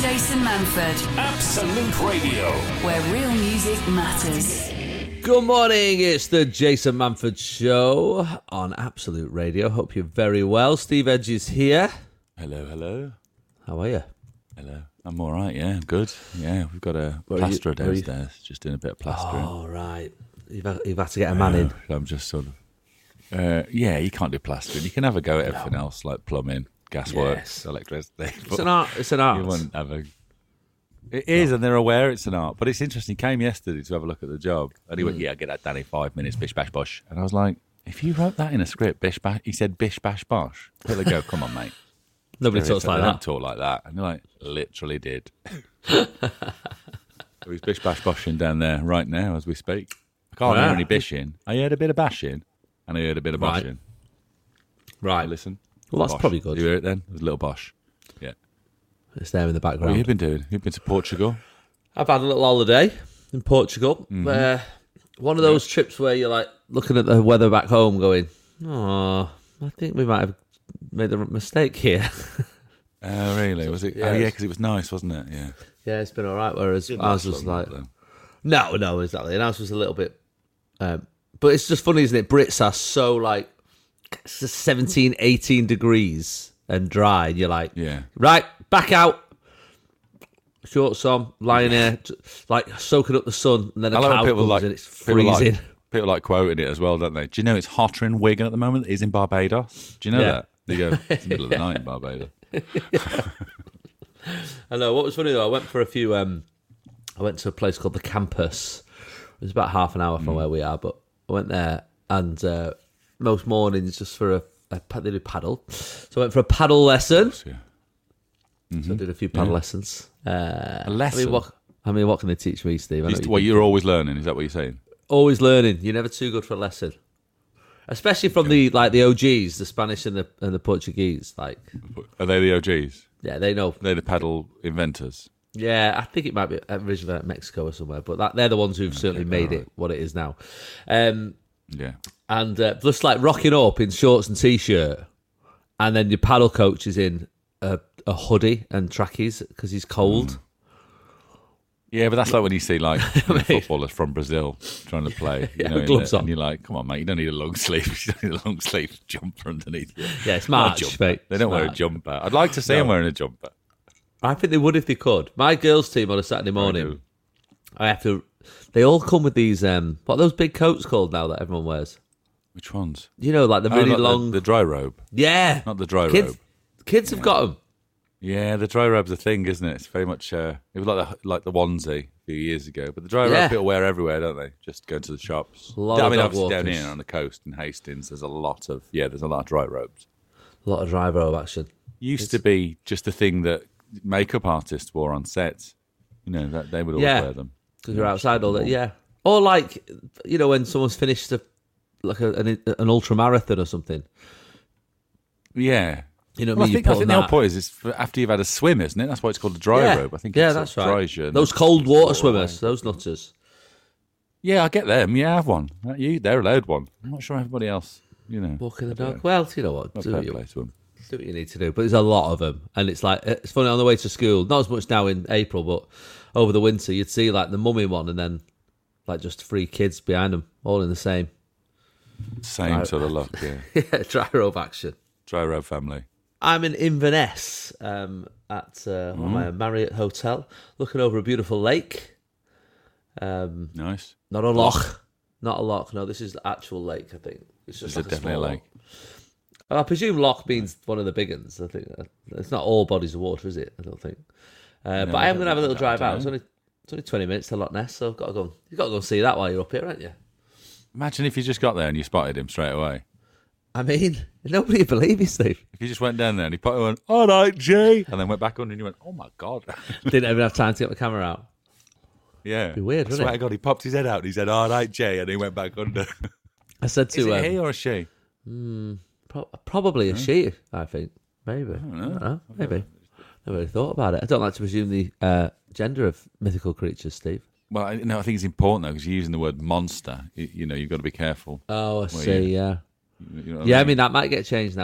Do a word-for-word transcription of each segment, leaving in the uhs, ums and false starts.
Jason Manford. Absolute Radio. Where real music matters. Good morning, it's the Jason Manford Show on Absolute Radio. Hope you're very well. Steve Edge is here. Hello, hello. How are you? Hello. I'm all right, yeah, I'm good. Yeah, we've got a Where are you- plasterer where are you- downstairs, just doing a bit of plastering. Oh, right. You've had, you've had to get a man in. Uh, I'm just sort of... Uh, yeah, you can't do plastering. You can have a go at everything else, like plumbing, gasworks, Yes. electricity. It's an art. It's an art. You wouldn't have a... It is, and they're aware it's an art. But it's interesting. He came yesterday to have a look at the job, and he went, yeah, get that done in five minutes, bish, bash, bosh. And I was like, if you wrote that in a script, bish, bash... He said, bish, bash, bosh. They go, come on, mate. Nobody talks like They don't that. talk like that. And you're like, literally did. So he's bish bash boshing down there right now as we speak. I can't Yeah. hear any bishing. I heard a bit of bashing and I heard a bit of Right. boshing. Right. Listen. Well, that's Bosh. probably good. You hear it then? There's a little bosh. Yeah. It's there in the What have background. you been doing? You've been to Portugal? I've had a little holiday in Portugal. Mm-hmm. Uh, one of those trips where you're like looking at the weather back home going, oh, I think we might have made a mistake here. Oh, really? Was it? Yeah, oh, yeah, it's- because it was nice, wasn't it? Yeah. Yeah, it's been all right. Whereas Didn't ours last was long, like, though. no, no, exactly. And ours was a little bit, um, but it's just funny, isn't it? Brits are so like it's just seventeen, eighteen degrees and dry. And you're like, Yeah. right, back out, shorts on, lying there, t- like soaking up the sun, and then a I like when cloud people comes like, and it's people like- freezing. People like quoting it as well, don't they? Do you know it's hotter in Wigan at the moment than it is in Barbados? Do you know Yeah. that? They go, it's the middle of the night in Barbados. I know. What was funny though, I went for a few. Um, I went to a place called the Campus. It was about half an hour from where we are, but I went there, and uh, most mornings just for a, a pa- they do paddle. So I went for a paddle lesson. Yeah. So I did a few paddle lessons. Uh, A lesson? I mean, what, I mean, what can they teach me, Steve? I know Used to- you well, can- you're always learning, is that what you're saying? always learning. You're never too good for a lesson, especially from the like the O Gs, the Spanish and the and the Portuguese. Like, Are they the O Gs? yeah, they know. They're the paddle inventors. Yeah, I think it might be originally at Mexico or somewhere, but that, they're the ones who've certainly made alright. it what it is now. Um, Yeah. and uh, just like rocking up in shorts and t-shirt, and then your paddle coach is in a, a hoodie and trackies because he's cold. Yeah, but that's like when you see like footballers from Brazil trying to play, you Yeah, know, with in gloves the- on. and you're like, come on, mate, you don't need a long sleeve, you don't need a long sleeve jumper underneath. Yeah, it's Not a March, jumper. mate. They don't It's wear a March. jumper. I'd like to see them wearing a jumper. I think they would if they could. My girls' team on a Saturday do. morning, I have to. They all come with these. Um, what are those big coats called now that everyone wears? Which ones? You know, like the Oh, really not the- long. The, dry robe. yeah, Not the dry kids. robe. Kids have got them. Yeah, the dry robe's a thing, isn't it? It's very much, uh, it was like the, like the onesie a few years ago. But the dry Yeah. robe people wear everywhere, don't they? Just go to the shops. A lot I of mean, dog obviously down walkers. here on the coast in Hastings, there's a lot of, yeah, there's a lot of dry robes. A lot of dry robe action. Used to be just a thing that makeup artists wore on sets. You know, that they would always Yeah. wear them. Because you're outside all day, yeah. Or like, you know, when someone's finished a, like a, an, an ultra marathon or something. Yeah. You know what Well, I mean? I think, You I put think on the whole that. point is it's for after you've had a swim, isn't it? That's why it's called a dry yeah. robe. I think yeah, it's that's sort of right. dries you and Those cold water thaw away. swimmers, those nutters. Yeah, I get them. Yeah, I have one. Uh, You, they're allowed one. I'm not sure everybody else, you know. Walking the I don't dog. know. Well, you know what? Not Do fair what, you, play to them. do what you need to do. But there's a lot of them. And it's like, it's funny, on the way to school, not as much now in April, but over the winter, you'd see like the mummy one and then like just three kids behind them, all in the same. Same Right. sort of look, yeah. Yeah, dry robe action. Dry robe family. I'm in Inverness um, at uh, my Marriott Hotel, looking over a beautiful lake. Um, Nice. not a loch, not a loch. No, this is the actual lake. I think it's just Is like it definitely a small lake? loch. I presume loch means one of the big ones. I think uh, it's not all bodies of water, is it? I don't think. Uh, No, but I am going to have a little I drive don't out. It's know. only it's only twenty minutes to Loch Ness, so I've got to go. You've got to go and see that while you're up here, haven't you? Imagine if you just got there and you spotted him straight away. I mean, nobody would believe you, Steve. If you just went down there and he put went, all right, Jay, and then went back under and you went, oh my God. Didn't even have time to get my camera out. Yeah. Be weird, I wouldn't swear it? to God, he popped his head out and he said, all right, Jay, and he went back under. I said Is to it um, he or a she? Pro- probably a she, I think. Maybe. I don't know. Maybe. Never really thought about it. I don't like to presume the uh, gender of mythical creatures, Steve. Well, I- no, I think it's important, though, because you're using the word monster. You, you know, you've got to be careful. Oh, I Well, see, you- yeah. You know what Yeah, I mean, that might get changed now.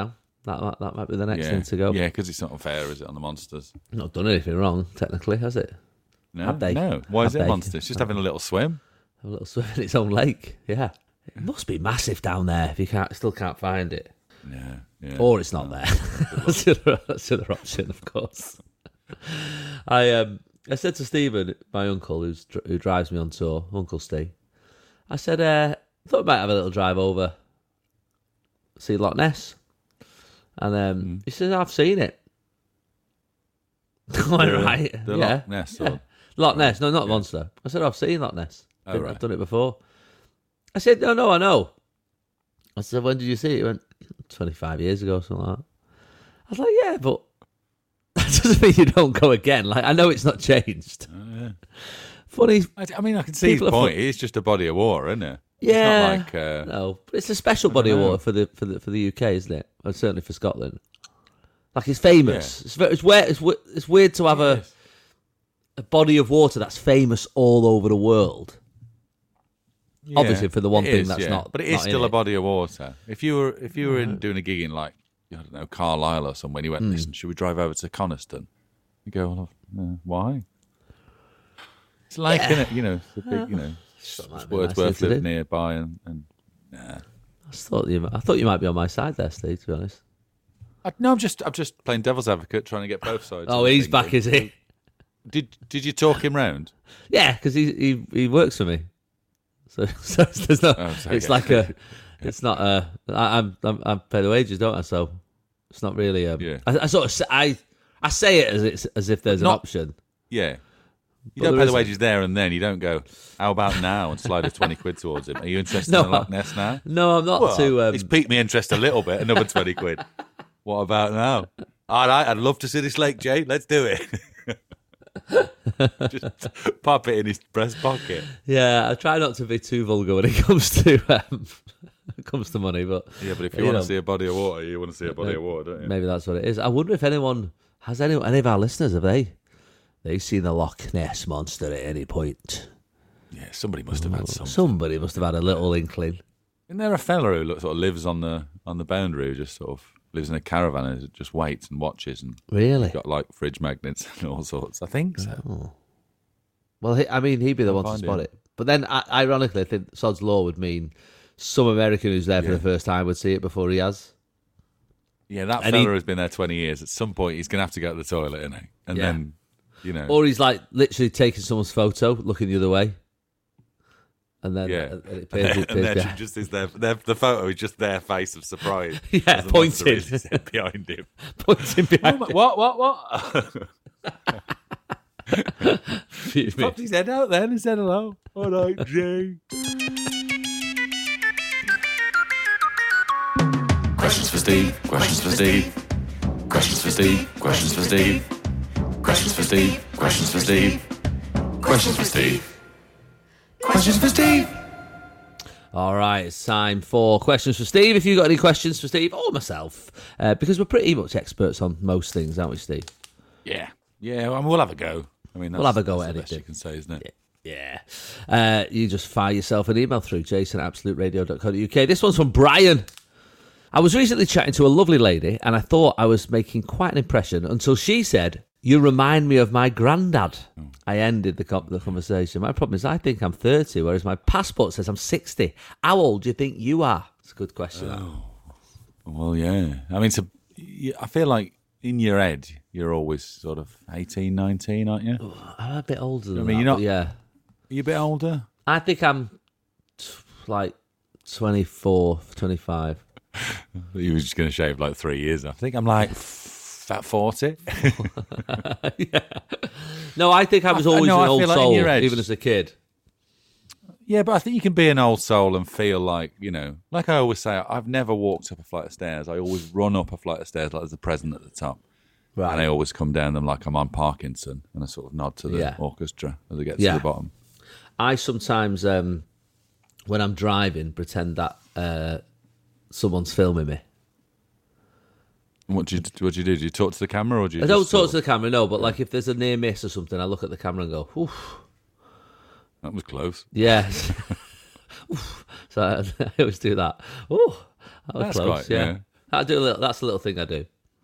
That might, that might be the next yeah. thing to go. Yeah, because it's not fair, is it, on the monsters? Not done anything wrong, technically, has it? No, Have they? no. Why Have is it they? a monster? It's just having a little swim. A little swim in its own lake. Yeah, it must be massive down there if you can't still can't find it, Yeah, yeah. or it's not there. that's, the other, that's the other option, of course. I um I said to Stephen, my uncle, who's who drives me on tour, Uncle Steve. I said, uh, I thought we might have a little drive over, see Loch Ness, and um, Mm. he said, I've seen it. All The- right, the yeah. Loch Ness. Yeah. Or, Loch Ness, no, not Yeah. Monster. I said, I've seen Loch Ness. Oh, Been- right. I've done it before. I said, no, no, I know. I said, when did you see it? He went, twenty-five years ago, something like that. I was like, yeah, but that doesn't mean you don't go again. Like, I know it's not changed. oh, yeah. Funny, I, I mean, I can see his People are point. fu- It's just a body of water, isn't it? yeah. It's not like uh, no, but it's a special body of know. water for the for the for the U K, isn't it? Or certainly for Scotland. Like, it's famous. It's very, it's weird. It's, we- it's weird to have a, Yes. a body of water that's famous all over the world. Yeah, Obviously, for the one it thing is, that's yeah. not- but it is not in still a it. body of water. If you were if you were in doing a gig in like I don't know Carlisle or somewhere, and you went, Hmm. listen, should we drive over to Coniston? You go, well, uh, why? It's like, Yeah. innit, you know, it's a big, you know, That might it's be a worth nice thing worth to living do. nearby, and, and nah. I just thought you. I thought you might be on my side there, Steve. To be honest. I, no, I'm just I'm just playing devil's advocate, trying to get both sides. Oh, of the he's thing. back, is he? Did did you talk him round? Yeah, because he, he he works for me. So, so there's no. Oh, so, it's yeah. like a. It's not a. I, I'm I'm I pay the wages, don't I? So it's not really a. Yeah. I, I sort of say, I I say it as it's as if there's an Not- option. Yeah. You But don't there pay the isn't. wages there and then. You don't go, how about now, and slide a twenty quid towards him. Are you interested No, in Loch Ness now? No, I'm not Well, too. Um, it's piqued me interest a little bit. Another twenty quid. What about now? All right, I'd love to see this lake, Jay. Let's do it. Just pop it in his breast pocket. yeah, I try not to be too vulgar when it comes to um, it comes to money, but Yeah, but if you, You want know. to see a body of water, you want to see a body Maybe- of water, don't you? maybe that's what it is. I wonder if anyone has any any of our listeners have they they seen the Loch Ness monster at any point. Yeah, somebody must have had some. Somebody must have had a little inkling. Isn't there a fella who look- sort of lives on the on the boundary, who just sort of lives in a caravan and just waits and watches and Really? got like fridge magnets and all sorts? I think so. Well, he, I mean, he'd be the one to find spot him. it. But then, I, ironically, I think Sod's Law would mean some American who's there for Yeah. the first time would see it before he has. Yeah, that And fella he- has been there twenty years. At some point, he's going to have to go to the toilet, isn't he? And Yeah. then, you know, Or he's like literally taking someone's photo, looking the other way. And then yeah. uh, it And appears, then, it and appears then behind- just is there, there. The photo is just their face of surprise. Yeah, as the monster pointed. is behind him. pointing behind him. What? What? What? Excuse me. Popped his head out then and said hello. All right, Jay. Questions for Steve. Questions for Steve. Questions for Steve. Questions for Steve. Questions for Steve. Questions for Steve. Questions for Steve. Questions for Steve. All right, it's time for questions for Steve. If you've got any questions for Steve or myself, uh, because we're pretty much experts on most things, aren't we, Steve? Yeah. Yeah, I mean, we'll have a go. I mean, that's, We'll have a go that's at the best anything. you can say, isn't it? Yeah. Uh, you just fire yourself an email through jason at absolute radio dot co dot uk. This one's from Brian. I was recently chatting to a lovely lady and I thought I was making quite an impression until she said, "You remind me of my granddad." Oh. I ended the, co- the conversation. My problem is I think I'm thirty, whereas my passport says I'm sixty. How old do you think you are? It's a good question. that. Well, yeah. I mean, to, I feel like in your head, you're always sort of eighteen, nineteen, aren't you? I'm a bit older than I mean, that, you're but not- yeah. Are you a bit older? I think I'm t- like twenty-four, twenty-five. You were just going to shave like three years. I think I'm like f- about forty. Yeah. No, I think I was I- always no, an I old feel like in soul, your head- even as a kid. Yeah, but I think you can be an old soul and feel like, you know, like I always say, I've never walked up a flight of stairs. I always run up a flight of stairs like there's a present at the top. Right. And I always come down them like I'm on Parkinson, and I sort of nod to the Yeah. orchestra as I get Yeah. to the bottom. I sometimes, um, when I'm driving, pretend that uh, someone's filming me. And what do you what do you do? Do you talk to the camera, or do you? I don't just talk sort to the camera, no, but like if there's a near miss or something, I look at the camera and go, oof, of- That was close. yes. Oof. So I, I always do that. Oh, that was That's close, quite yeah. yeah. I do a little. That's a little thing I do.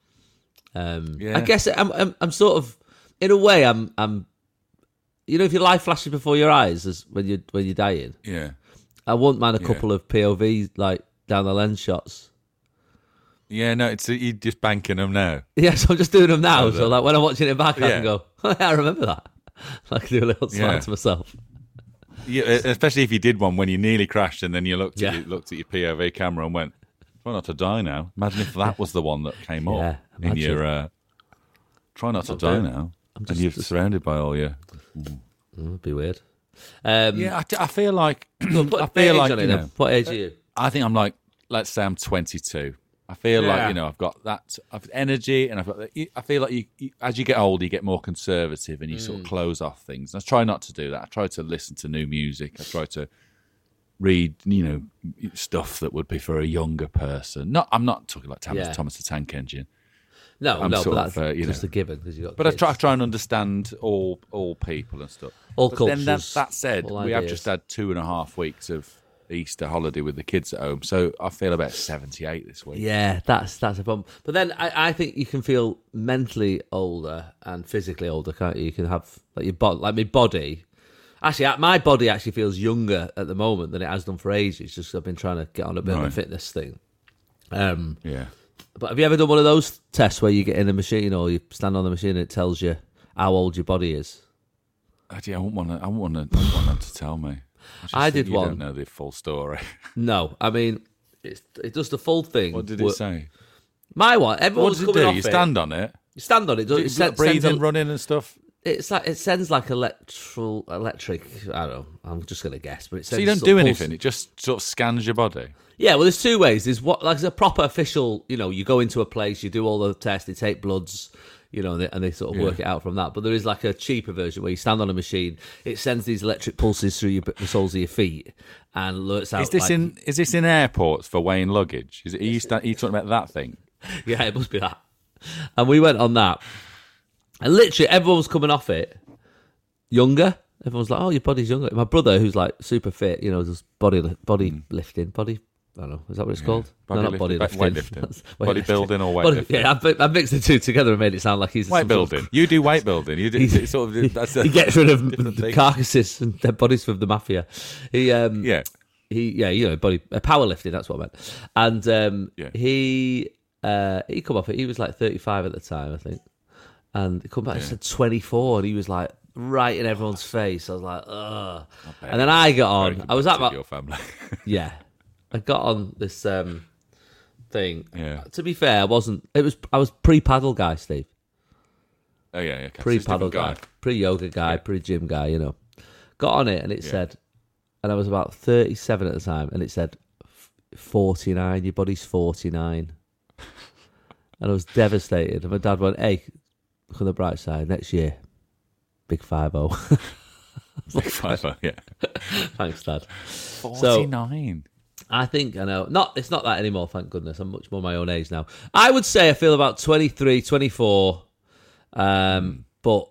Um, Yeah. I guess I'm, I'm. I'm sort of, in a way, I'm. I'm. You know, if your life flashes before your eyes as when you when you're dying, Yeah. I wouldn't mind a Yeah. couple of P O Vs like down the lens shots. Yeah, no, it's you're just banking them now. Yeah, so I'm just doing them now. Oh, So the- like when I'm watching it back, I Yeah. can go, oh, yeah, I remember that. I can do a little smile Yeah. to myself. Yeah, especially if you did one when you nearly crashed and then you looked at Yeah. you, looked at your P O V camera and went, "Try not to die now." Imagine if that was the one that came up Yeah, in imagine. your. Uh, Try not to Not die doing- now, I'm just- and you're just- surrounded by all your. Mm, it'd be weird. Um, Yeah, I, I feel like well, put I a feel age like on it you then. know, What age are you? I think I'm like, let's say I'm twenty-two. I feel like Yeah. you know I've got that I've energy, and I've got. that- I feel like you, you, as you get older, you get more conservative, and you sort Mm. of close off things. I try not to do that. I try to listen to new music. I try to read, you know, stuff that would be for a younger person. Not, I'm not talking like Thomas, Yeah. Thomas the Tank Engine, No, I'm no, sort but of, that's uh, you just know. a given because you got. but I kids. try, I try and understand all all people and stuff. All But then that, cultures, that said, all we have ideas. just had two and a half weeks of Easter holiday with the kids at home, so I feel about seventy-eight this week. Yeah, that's that's a problem. But then I, I think you can feel mentally older and physically older, can't you? You can have like your body, like my body. Actually, my body actually feels younger at the moment than it has done for ages. Just I've been trying to get on a bit of Right. a fitness thing. Um, Yeah. but have you ever done one of those tests where you get in the machine or you stand on the machine and it tells you how old your body is? Actually, I wouldn't want to. I wouldn't want, to, I wouldn't want them to tell me. I, just I think did you one. Don't know the full story. No, I mean it's, it does the full thing. What did but- it say? My one, What everyone's does it coming do? off You it. stand on it, You stand on it. Does, it you sends, breathe sends a- and running and stuff. It's like it sends like electrical, electric. I don't know. I'm just gonna guess, but it So sends you don't sort do of anything. pulse- It just sort of scans your body. Yeah, well, there's two ways. There's what like a proper official. You know, you go into a place, you do all the tests, they take bloods, you know, and they, and they sort of Yeah. work it out from that. But there is like a cheaper version where you stand on a machine, it sends these electric pulses through your, the soles of your feet, and alerts out. Is this like- in? Is this in airports for weighing luggage? Is it? Are you, sta- are you talking about that thing? Yeah, it must be that. And we went on that, and literally everyone was coming off it younger. Everyone's like, "Oh, your body's younger." My brother, who's like super fit, you know, does body body lifting, body. I don't know. Is that what it's called? Body no, not body lifting. lifting. Weightlifting. That's Bodybuilding or Body- weightlifting? Yeah, I, I mixed the two together and made it sound like he's Weight some sort of- building. You do weight building. You do it's sort of. That's a, He gets rid of different the thing. carcasses and dead bodies from the mafia. He, um, Yeah. he, yeah, you know, body uh, powerlifting. That's what I meant. And um, Yeah. he, uh, he come off it. He was like thirty-five at the time, I think. And he come back and said twenty-four, and he was like right in everyone's face. I was like, ugh. And then I got Very on. I was at competitive, my your family. yeah. I got on this um, thing. Yeah. To be fair, I wasn't. It was. I was pre-paddle guy, Steve. Oh yeah, yeah. okay. So it's a Pre-paddle different guy, pre-yoga guy, Yeah. pre-gym guy. You know, got on it and it Yeah. said, and I was about thirty-seven at the time, and it said forty-nine. Your body's forty-nine, and I was devastated. And my dad went, "Hey, look on the bright side. Next year, big five zero." Big five, yeah. Thanks, Dad. Forty-nine. I think I know. Not it's not that anymore, thank goodness. I'm much more my own age now. I would say I feel about twenty-three, twenty-four. Um, but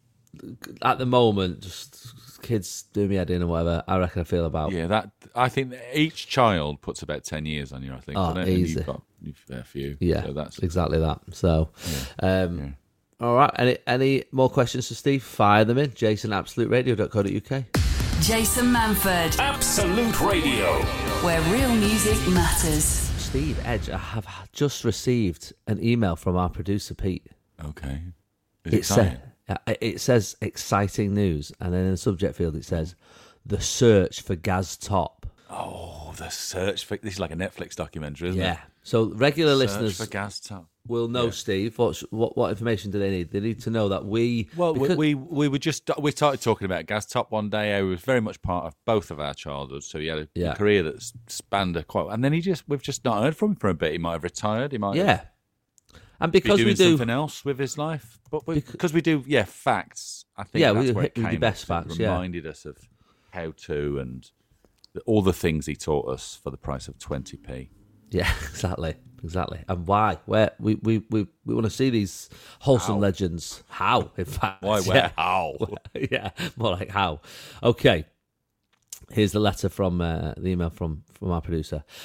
at the moment, just kids do me head in or whatever. I reckon I feel about. Yeah, that I think each child puts about ten years on you. I think. Oh, doesn't it? And easy. You've got you've a few. Yeah, so that's exactly that. So, um, yeah. all right. Any any more questions for Steve? Fire them in. Jason absolute radio dot co dot uk. Jason Manford, Absolute Radio. where real music matters. Steve Edge, I have just received an email from our producer Pete. okay. Is It, it exciting? sa- uh, it says exciting news, and then in the subject field it says the search for Gaz Top. Oh, the search for this is like a Netflix documentary, isn't Yeah. it? So regular Search listeners for gas top. will know, Yeah. Steve. What, what what information do they need? They need to know that we. Well, because- we we were just we started talking about Gaz Top one day. He was very much part of both of our childhoods, so he had a, Yeah. a career that s- spanned a quite. And then he just we've just not heard from him for a bit. He might have retired. He might have yeah, and be because doing we do. something else with his life. But we, because we do, yeah, facts. I think Yeah, that's we where it hit with the came. best up. It facts, yeah. reminded us of how to and the, all the things he taught us for the price of twenty p. Yeah, exactly, exactly. And why? Where we we we, we want to see these wholesome How? legends. How? In fact, Why? Where? Yeah. How? yeah, more like how. Okay, here's the letter from uh, the email from from our producer.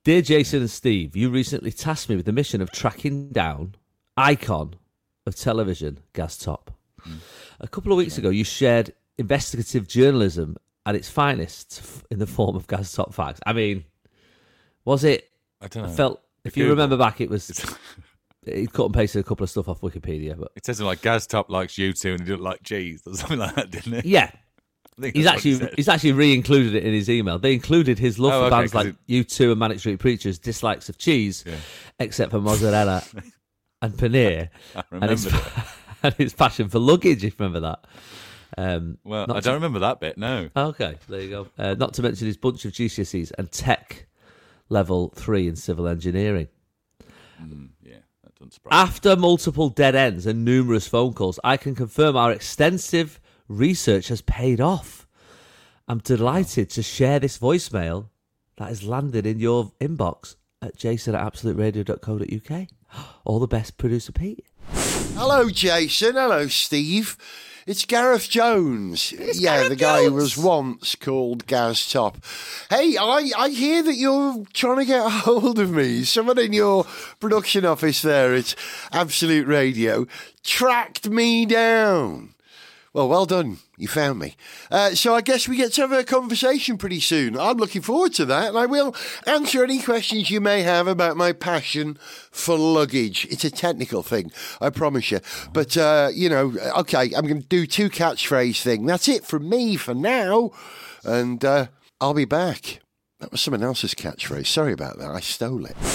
Dear Jason and Steve, you recently tasked me with the mission of tracking down icon of television, Gaz Top. Mm. A couple of weeks ago, you shared investigative journalism at its finest in the form of Gaz Top facts. I mean, was it? I don't know. I felt, if you remember back, it was. He cut and pasted a couple of stuff off Wikipedia, but it says like Gaz Top likes you too, and he doesn't like cheese or something like that, didn't it? Yeah. I think He's that's actually what he he's actually re-included it in his email. They included his love Oh, for okay, bands 'cause like it- U two and Manic Street Preachers, dislikes of cheese, Yeah. except for mozzarella and paneer, I and his, remembered it. and his passion for luggage, if you remember that. Um, Well, not I to- don't remember that bit, no. Okay, there you go. Uh, not to mention his bunch of G C S Es and tech level three in civil engineering. Mm, yeah, that doesn't surprise After multiple dead ends and numerous phone calls, I can confirm our extensive research has paid off. I'm delighted to share this voicemail that has landed in your inbox at jason at absolute radio dot co dot uk. All the best, Producer Pete. Hello, Jason. Hello, Steve. It's Gareth Jones. It's yeah, Gareth the guy Jones. who was once called Gaz Top. Hey, I, I hear that you're trying to get a hold of me. Someone in your production office there at Absolute Radio tracked me down. Well, well done. You found me. Uh, so I guess we get to have a conversation pretty soon. I'm looking forward to that, and I will answer any questions you may have about my passion for luggage. It's a technical thing, I promise you. But, uh, you know, okay, I'm going to do two catchphrase thing. That's it from me for now, and uh, I'll be back. That was someone else's catchphrase. Sorry about that. I stole it.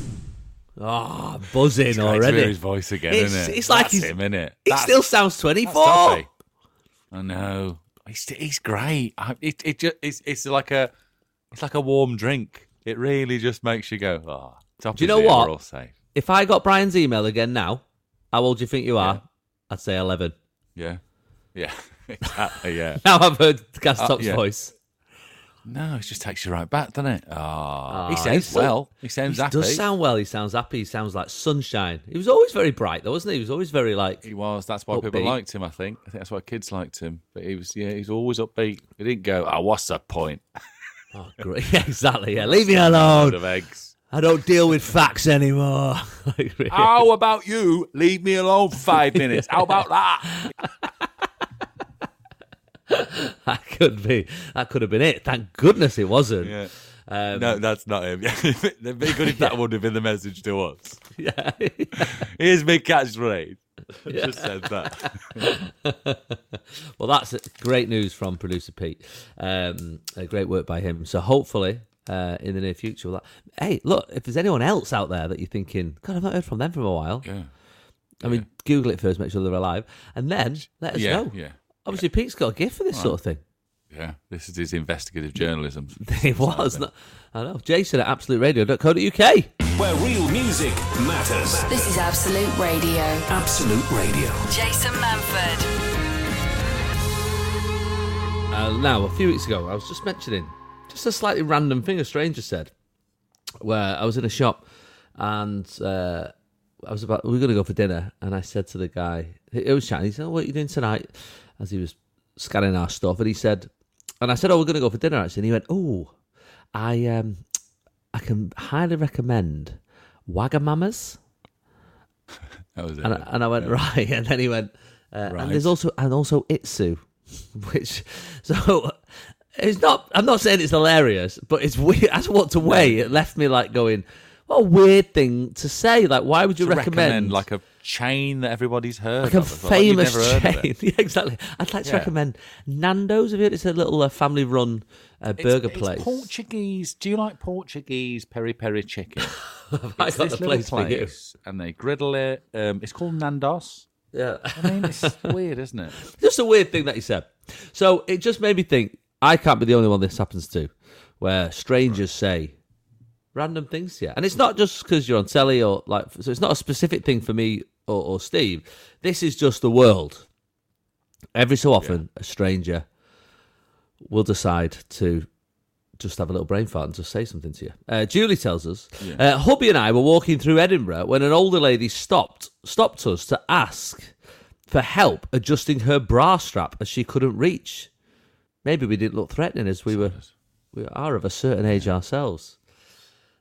Oh, buzzing Great to already. hear his voice again, It's- isn't it? it's like That's he's- him, isn't it? He That's- still sounds that's twenty-four. Toppy. I know. He's he's great. I, it it just it's it's like a it's like a warm drink. It really just makes you go, oh. Toppy's Do you know here, what? We're all safe. If I got Brian's email again now, how old do you think you are? Yeah. I'd say eleven. Yeah, yeah, exactly. Yeah. Now I've heard Gaz Uh, Top's yeah. voice. No, it just takes you right back, doesn't it? Oh, Ah, he sounds he's so- well. He sounds He happy. does sound well. He sounds happy. He sounds like sunshine. He was always very bright, though, wasn't he? He was always very like. He was. That's why people Upbeat. liked him. I think. I think that's why kids liked him. But he was. Yeah, he's always upbeat. He didn't go. Oh, what's the point? Oh, great. Yeah, exactly. Yeah, leave me Load alone. of eggs. I don't deal with facts anymore. Like, really. How about you? Leave me alone for five minutes. How about that? That could be. That could have been it. Thank goodness it wasn't. Yeah. Um, No, that's not him. It'd be good if that would have been the message to us. Yeah. Here's my catchphrase. I just said that. Well, that's great news from Producer Pete. Um, uh, great work by him. So hopefully, uh, in the near future, we'll hey, look, if there's anyone else out there that you're thinking, God, I've not heard from them for a while. Yeah. I mean, Google it first, make sure they're alive, and then let us Yeah, know. yeah. Obviously, Pete's got a gift for this sort of thing. Yeah. This is his investigative journalism. It was. Not, I know. Jason at absolute radio dot co dot uk. Where real music matters. This is Absolute Radio. Absolute Radio. Jason Manford. Uh, now, a few weeks ago, I was just mentioning just a slightly random thing a stranger said, where I was in a shop and uh, I was about we were going to go for dinner, and I said to the guy, it was chatting. He said, oh, "What are you doing tonight?" As he was scanning our stuff, and he said, and I said, "Oh, we're going to go for dinner actually." And he went, "Oh, I um, I can highly recommend Wagamama's." That was it. And I, and I went, right. And then he went, uh, Right. and there's also, and also Itsu, which, so it's not, I'm not saying it's hilarious, but it's weird. As I walked away, it left me like going, what a weird thing to say. Like, why would you To recommend, like a chain that everybody's heard like a of? It's like you've famous never heard of chain? it. Yeah, exactly. I'd like to Yeah. recommend Nando's. Have you heard? It's a little uh, family run uh, burger it's, place. It's Portuguese. Do you like Portuguese peri peri chicken? I It's got this the little place for you. place, and they griddle it. Um, it's called Nandos. Yeah. I mean, it's weird, isn't it? Just a weird thing that he said. So it just made me think, I can't be the only one this happens to, where strangers say random things to you. And it's not just because you're on telly or like, so it's not a specific thing for me or, or Steve. This is just the world. Every so often, a stranger will decide to just have a little brain fart and just say something to you. Uh, Julie tells us, uh, hubby and I were walking through Edinburgh when an older lady stopped stopped us to ask for help adjusting her bra strap as she couldn't reach. Maybe we didn't look threatening as we were we are of a certain age ourselves.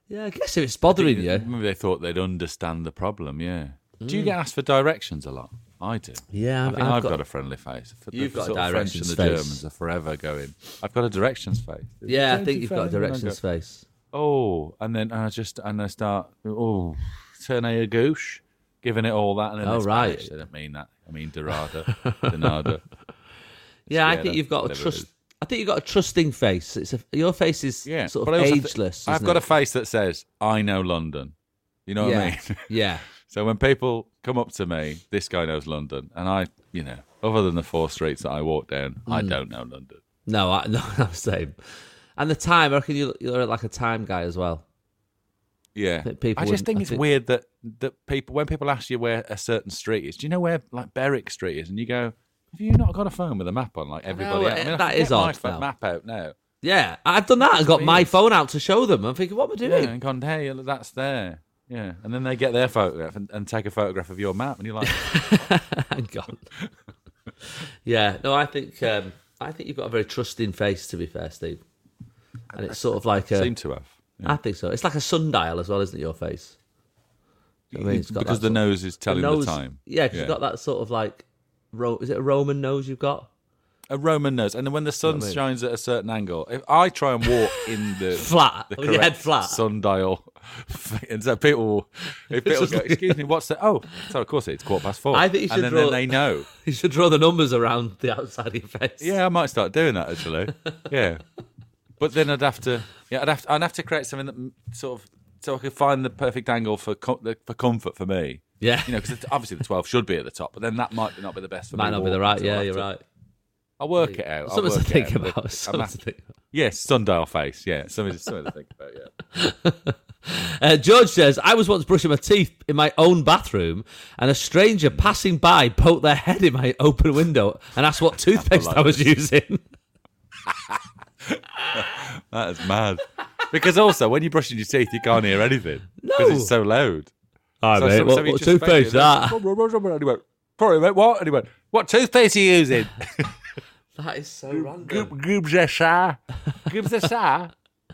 Yeah, I guess if it's bothering you. Maybe they thought they'd understand the problem, yeah. Do you get asked for directions a lot? I do. Yeah, I think I've I've, got- got, a friendly face. For You've the got a sort of French and directions the face. Germans are forever going, I've got a directions face. Yeah, I Don't think you you've got a find- and I directions go, face. Oh, and then I just, and I start, oh, tournée à gauche, giving it all that. And then Oh, in Spanish, right. I don't mean that. I mean dorada, donada. Yeah, I Yeah, think you've got a whatever it trust. is. I think you've got a trusting face. It's a, your face is Yeah, sort but of I also thi- ageless. I've isn't got it? a face that says, I know London. You know what yeah. I mean? yeah. So when people come up to me, this guy knows London, and I, you know, other than the four streets that I walk down, I Mm. don't know London. No, I, no, I'm the same. And the time, I reckon you, you're like a time guy as well. Yeah, think people I just wouldn't- think I it's think- weird that that people, when people ask you where a certain street is, do you know where like Berwick Street is? And you go, have you not got a phone with a map on like everybody know, else? I mean, I that can is get my odd fa- now. map out now. Yeah, I've done that. I've got my weird. phone out to show them. I'm thinking, what am I Yeah, doing? and gone, hey, that's there. Yeah, and then they get their photograph and, and take a photograph of your map, and you're like, Hang on. yeah, no, I think um, I think you've got a very trusting face. To be fair, Steve, and it's sort of like a. seem to have. Yeah. I think so. It's like a sundial as well, isn't it? Your face. I mean, it's got because that the sort- nose is telling the, nose- time. Yeah, because you've got that sort of like, Ro- is it a Roman nose you've got? A Roman nose, and then when the sun what I mean? shines at a certain angle, if I try and walk in the Flat, the with your head correct flat. sundial, and so people, will- if people just go, like- "Excuse me, what's the?" Oh, so of course it's quarter past four. I think you should and then, draw- then they know. You should draw the numbers around the outside of your face. Yeah, I might start doing that actually. Yeah, but then I'd have to, yeah, I'd have to, I'd have to create something that mm, sort of so I could find the perfect angle for com- the- for comfort for me. Yeah. You know, because obviously the twelve should be at the top, but then that might not be the best for Might me. not be the walking, right. so I'll Yeah, have you're to- right. I'll work it out. I'll Something to work it think out. about. I'm Something at- to think about. Yes, sundial face. Yeah, something, something to think about. Yeah. Uh, George says, I was once brushing my teeth in my own bathroom and a stranger passing by poked their head in my open window and asked what toothpaste I, like was using. That is mad. Because also, when you're brushing your teeth, you can't hear anything because No. it's so loud. Hi, So- mate. so- what so he what just toothpaste is spoke that? to him. And he went, sorry, mate, what? And he went, what toothpaste are you using? That is so random. Gubzesha. Gubzesha.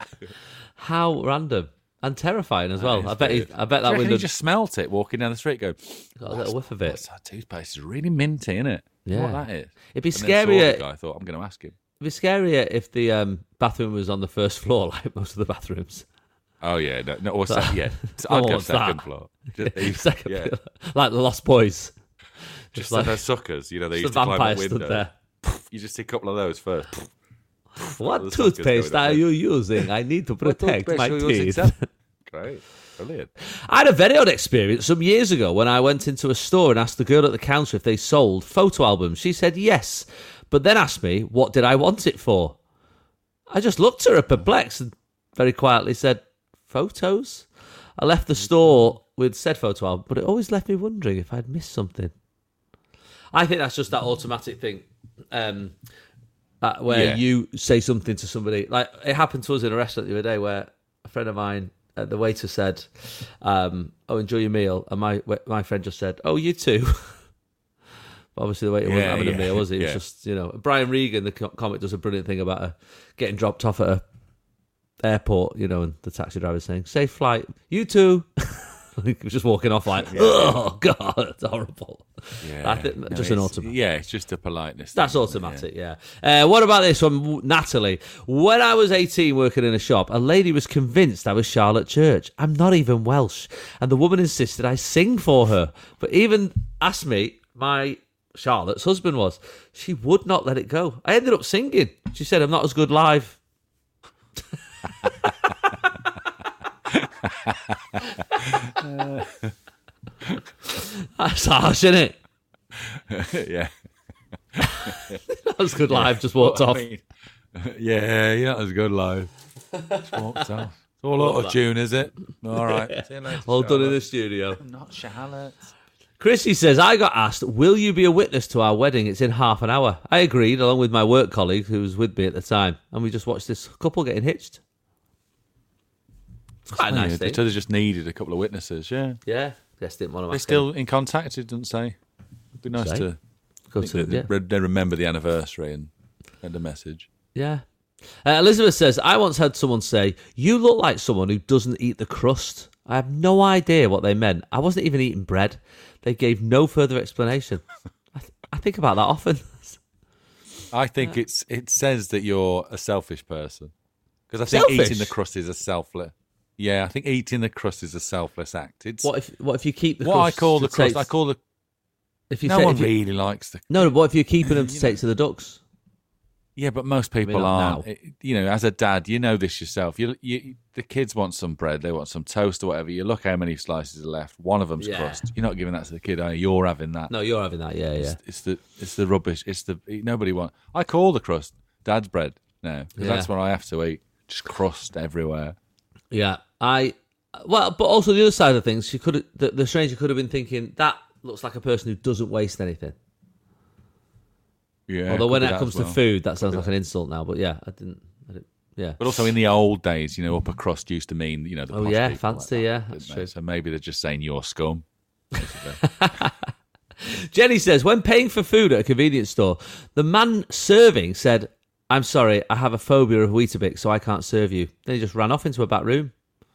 How random. And terrifying as well. I bet he, I bet that That window he just smelt it walking down the street going, got a little whiff of it. what's that toothpaste? It's really minty, isn't it? Yeah. What that is. It'd be And then saw the scarier. guy, I thought, I'm going to ask him. It'd be scarier if the um, bathroom was on the first floor, like most of the bathrooms. Oh, yeah. No, no or se- yeah. No I'd go one's second that. floor. Just, Second yeah. floor. Like the Lost Boys. Just like- like those suckers, you know, they The used to climb vampire up stood windows. there. You just see a couple of those first. What the suckers toothpaste going up are there. you using? I need to protect my teeth. Great. Brilliant. I had a very odd experience some years ago when I went into a store and asked the girl at the counter if they sold photo albums. She said yes, but then asked me what did I want it for. I just looked at her perplexed and very quietly said, photos? I left the store with said photo album, but it always left me wondering if I'd missed something. I think that's just that automatic thing um, uh, where Yeah. you say something to somebody. Like it happened to us in a restaurant the other day where a friend of mine, uh, the waiter said, um, "Oh, enjoy your meal," and my my friend just said, "Oh, you too." But obviously, the waiter wasn't Yeah, having yeah, a meal, was he? It was yeah. just, you know, Brian Regan, the co- comic, does a brilliant thing about her getting dropped off at a airport, you know, and the taxi driver saying, "Safe flight, you too." He was just walking off like, "Oh God, it's horrible." Yeah. I think No, just an it's- automatic. Yeah, it's just a politeness. That's thing, isn't it? automatic, yeah. Uh, what about this one, Natalie? When I was eighteen working in a shop, a lady was convinced I was Charlotte Church. I'm not even Welsh. And the woman insisted I sing for her. But even asked me, my Charlotte's husband was. She would not let it go. I ended up singing. She said, I'm not as good live. That's harsh, isn't it? Yeah. Not as good live, just walked I off. mean, yeah, yeah, that was good live. Just walked off. It's all auto tune, is it? All right. See you later, All done in Charlotte. the studio. Not Charlotte. Chrissy says, I got asked, will you be a witness to our wedding? It's in half an hour. I agreed, along with my work colleague who was with me at the time, and we just watched this couple getting hitched. It's quite a nice Yeah, thing. they just needed a couple of witnesses, yeah. Yeah, guess didn't want to They're ask still in contact, it doesn't say. It'd be nice Say. to Go think to, that they, yeah. re- they remember the anniversary and send a message. yeah. Uh, Elizabeth says, I once had someone say, you look like someone who doesn't eat the crust. I have no idea what they meant. I wasn't even eating bread. They gave no further explanation. I, th- I think about that often. I think it's it says that you're a selfish person. Because I think Selfish? eating the crust is a selfless... Yeah, I think eating the crust is a selfless act. It's What if what if you keep the what crust I call to the crust. take- I call the... if you No take- one if you- really likes the... No, what if you're keeping them to take to the ducks? Yeah, but most people not aren't. now. It- you know, as a dad, you know this yourself. You, you, the kids want some bread, they want some toast or whatever. You look how many slices are left. One of them's Yeah. crust. You're not giving that to the kid, are you? You're having that. No, you're having that, yeah, yeah. It's, it's the it's the rubbish. It's the nobody wants. I call the crust dad's bread now because Yeah. that's what I have to eat. Just crust everywhere. Yeah, I... Well, but also the other side of things, she could the, the stranger could have been thinking, that looks like a person who doesn't waste anything. Yeah. Although could when be it that comes as to well. food, that sounds like an insult now. But yeah, I didn't... I didn't yeah. But also in the old days, you know, upper crust used to mean, you know, the Oh, posh yeah, people fancy, like that, yeah, didn't that's they? true. So maybe they're just saying you're scum. basically. Jenny says, when paying for food at a convenience store, the man serving said, I'm sorry, I have a phobia of Weetabix, so I can't serve you. Then he just ran off into a back room.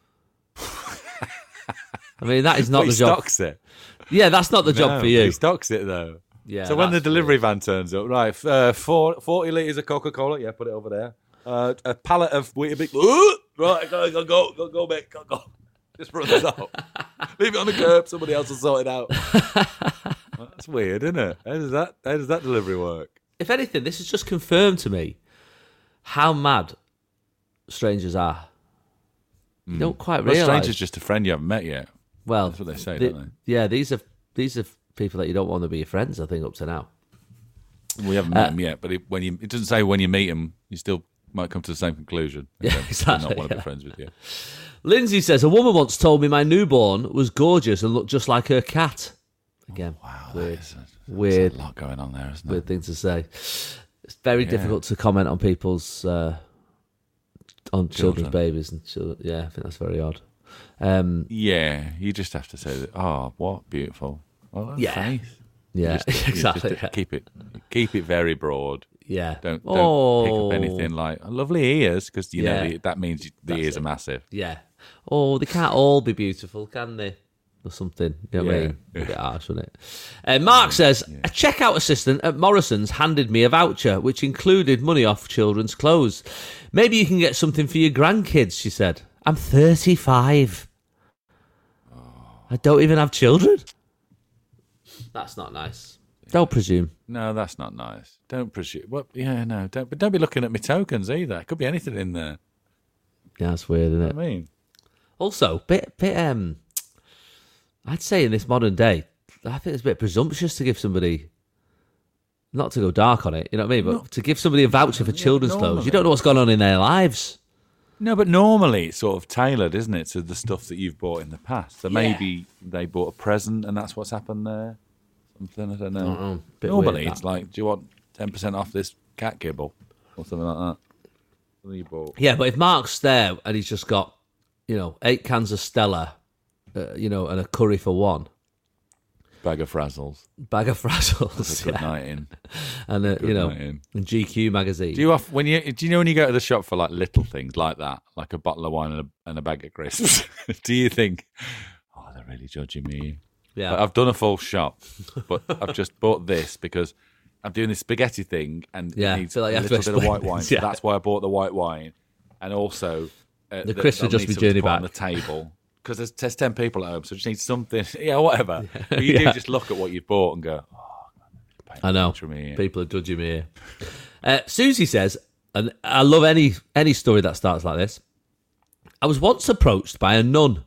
I mean, that is not But he the job. stocks it. Yeah, that's not the No, job for He you. stocks it though. Yeah, So when the that's delivery van turns up, right, f- uh, four, forty litres of Coca-Cola, yeah, put it over there. Uh, a pallet of Weetabix. Right, go, go, go, go, go, mate, go, go. Just run this out. Leave it on the curb. Somebody else will sort it out. That's weird, isn't it? How does that? How does that delivery work? If anything, this has just confirmed to me how mad strangers are. You don't quite Well, a realise. stranger's just a friend you haven't met yet. Well, That's what they say, the- don't Yeah, these are these are people that you don't want to be your friends, I think, up to now. We haven't met him yet, but it, when you, it doesn't say when you meet him, you still might come to the same conclusion. Yeah, They don't- exactly, They not want to yeah. be friends with you. Lindsay says, a woman once told me my newborn was gorgeous and looked just like her cat. Again, Wow, weird, there's a, there's weird, a lot going on there, isn't weird there? thing to say. It's very difficult to comment on people's, uh, on children's Children. babies. and children. Yeah, I think that's very odd. Um, Yeah, you just have to say that. Oh, what beautiful! Well, that Yeah. face. yeah, Just- you exactly. just yeah. keep it, keep it very broad. yeah. Don't don't oh, pick up anything like lovely ears because you know Yeah. the, that means the That's ears it. are massive. Yeah. Oh, they can't all be beautiful, can they? Or something. You know what I Yeah. mean? A bit harsh, wouldn't it? Uh, Mark says, a checkout assistant at Morrison's handed me a voucher, which included money off children's clothes. Maybe you can get something for your grandkids, she said. I'm thirty-five. I don't even have children. That's not nice. Don't presume. No, that's not nice. Don't presume. Well, yeah, no, don't. But don't be looking at my tokens either. It could be anything in there. Yeah, that's weird, isn't I it? mean, Also, bit, bit, um, I'd say in this modern day, I think it's a bit presumptuous to give somebody, not to go dark on it, you know what I mean, but to give somebody a voucher for children's clothes. normally. You don't know what's going on in their lives. no, but normally it's sort of tailored, isn't it, to the stuff that you've bought in the past? So maybe they bought a present and that's what's happened there. Something I don't know. know. Bit Normally weird, it's that. like, do you want ten percent off this cat kibble or something like that? Something you bought. Yeah, but if Mark's there and he's just got, you know, eight cans of Stella, uh, you know, and a curry for one, Bag of frazzles. bag of That's a frazzles, good yeah, night in. and a, you know, night in. and G Q magazine. Do you off when you do you know when you go to the shop for like little things like that, like a bottle of wine and a, and a bag of crisps? Do you think, oh, they're really judging me? yeah, Like, I've done a full shop, but I've just bought this because I'm doing this spaghetti thing and Yeah, it needs feel like you a have to little bit of white explain wine. this, So yeah. that's why I bought the white wine, and also uh, The that crisps will I'll just need be something to journey put on back. the table because there's, there's ten people at home, so I just need something. Yeah, whatever. But you Yeah. do just look at what you've bought and go, oh, God, I know. picture me here. People are judging me here. Uh, Susie says, and I love any any story that starts like this. I was once approached by a nun.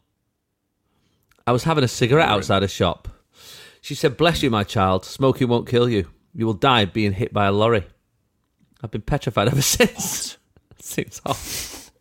I was having a cigarette outside a shop. She said, "Bless you, my child. Smoking won't kill you. You will die being hit by a lorry." I've been petrified ever since. Seems off.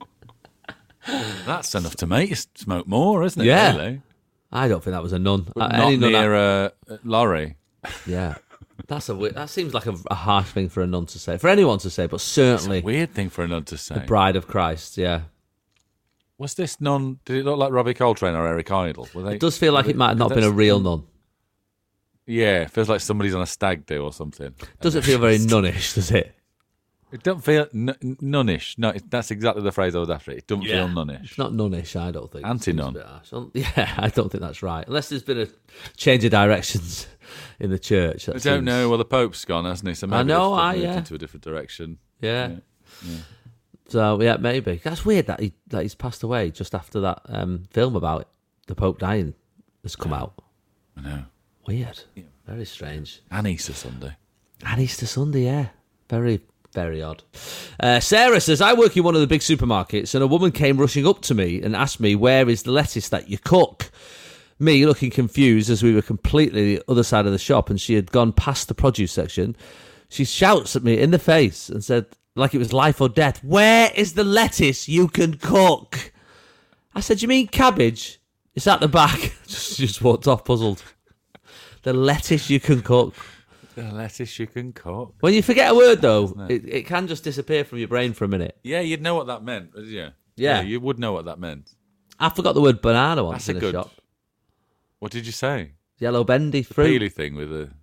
That's enough to make you smoke more, isn't it? Yeah. Really? I don't think that was a nun. But Uh, not any nun I- near a lorry. yeah. That's a weird, that seems like a, a harsh thing for a nun to say, for anyone to say, but certainly Weird thing for a nun to say. Bride of Christ. Yeah, Was this nun? Did it look like Robbie Coltrane or Eric Idle? Were they, it does feel like were it might have not they- been a real nun. Yeah, it feels like somebody's on a stag do or something. Doesn't feel very nunnish, does it? It don't feel n- nunnish. No, it, that's exactly the phrase I was after. It doesn't Yeah. feel nunnish. It's not nunnish, I don't think. Anti-nun. It seems a bit harsh. Um, Yeah, I don't think that's right. Unless there's been a change of directions in the church. That I don't seems- know. Well, the Pope's gone, hasn't he? So maybe I know, they've I- moved yeah. into a different direction. Yeah. Yeah. So yeah, maybe that's weird that he that he's passed away just after that um, film about it, the Pope dying has come out. I know. Weird. Very strange. And Easter Sunday. And Easter Sunday, yeah. Very, very odd. Uh, Sarah says, I work in one of the big supermarkets and a woman came rushing up to me and asked me, where is the lettuce that you cook? Me looking confused as we were completely the other side of the shop and she had gone past the produce section. She shouts at me in the face and said, like it was life or death, where is the lettuce you can cook? I said, you mean cabbage? It's at the back. just, just walked off puzzled. The lettuce you can cook. The lettuce you can cook. When you forget a word, though, it? it, it can just disappear from your brain for a minute. Yeah, you'd know what that meant. Yeah. Yeah. you would know what that meant. I forgot the word banana once That's in a a good. shop. What did you say? Yellow bendy fruit. Peely thing with a.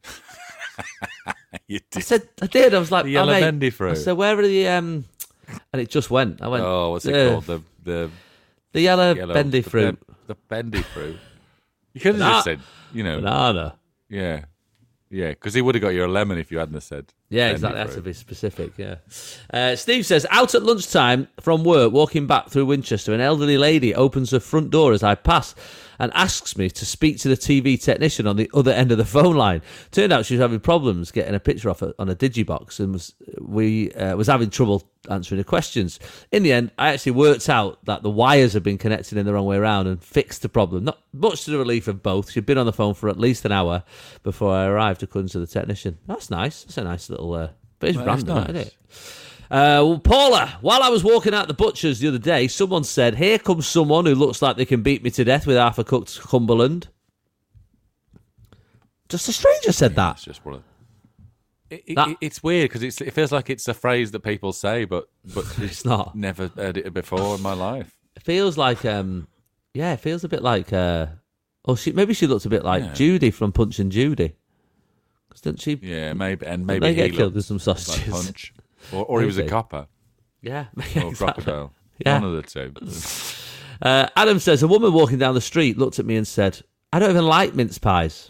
you I did. said, I did. I was like, The yellow oh, mate. bendy fruit. I said, where are the um? And it just went. I went. Oh, what's it "Ugh." called? The the The yellow, yellow bendy the fruit. ben- the bendy fruit. You could have Bana- just said, you know, Banana. yeah, yeah, because he would have got you a lemon if you hadn't have said. Yeah, bendy exactly. That's to fruit. be specific. Yeah. Uh, Steve says, out at lunchtime from work, walking back through Winchester, an elderly lady opens her front door as I pass and asks me to speak to the T V technician on the other end of the phone line. Turned out she was having problems getting a picture off on a digibox and was we uh, was having trouble answering her questions. In the end, I actually worked out that the wires had been connected in the wrong way around and fixed the problem. Not much to the relief of both. She'd been on the phone for at least an hour before I arrived, according to the technician. That's nice. That's a nice little... Uh, but it's Well, that's random, nice. isn't it? Uh, well, Paula, while I was walking out the butcher's the other day, someone said, here comes someone who looks like they can beat me to death with half a cooked Cumberland. Just a stranger said that. It's just one of. It, it, That- it- it's weird because it feels like it's a phrase that people say, but but It's not. Never heard it before in my life. It feels like, um, yeah, it feels a bit like, uh, oh, she maybe she looks a bit like Yeah. Judy from Punch and Judy. 'Cause didn't she? Yeah, maybe and Didn't maybe they he get killed looked with some like sausages. Punch, or, or he was a Maybe. copper Yeah, or exactly. crocodile. Yeah. One of the two. Uh, Adam says, a woman walking down the street looked at me and said, I don't even like mince pies.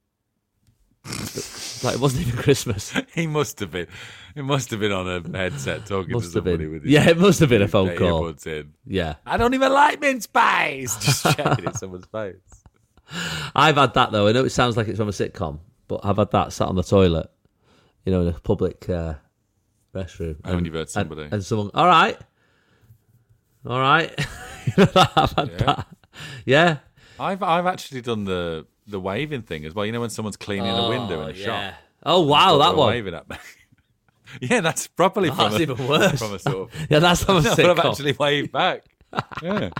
Like it wasn't even Christmas. He must have been. He must have been on a headset talking Must to have somebody been. with his Yeah, it must have been a phone earbuds call. in. Yeah. I don't even like mince pies. Just shouting in someone's face. I've had that, though. I know it sounds like it's from a sitcom, but I've had that sat on the toilet, you know, in a public uh, restroom. Oh, and you've heard somebody. And, and someone, all right. All right. You know, I've had Yeah. that. Yeah. I've I've actually done the the waving thing as well. You know when someone's cleaning a window in a yeah. shop. Oh, wow, that They're one. Waving at me. Yeah, that's properly Oh, from that's a, even worse. From a sort of. Yeah, that's from a No, but I've sitcom. actually waved back. Yeah.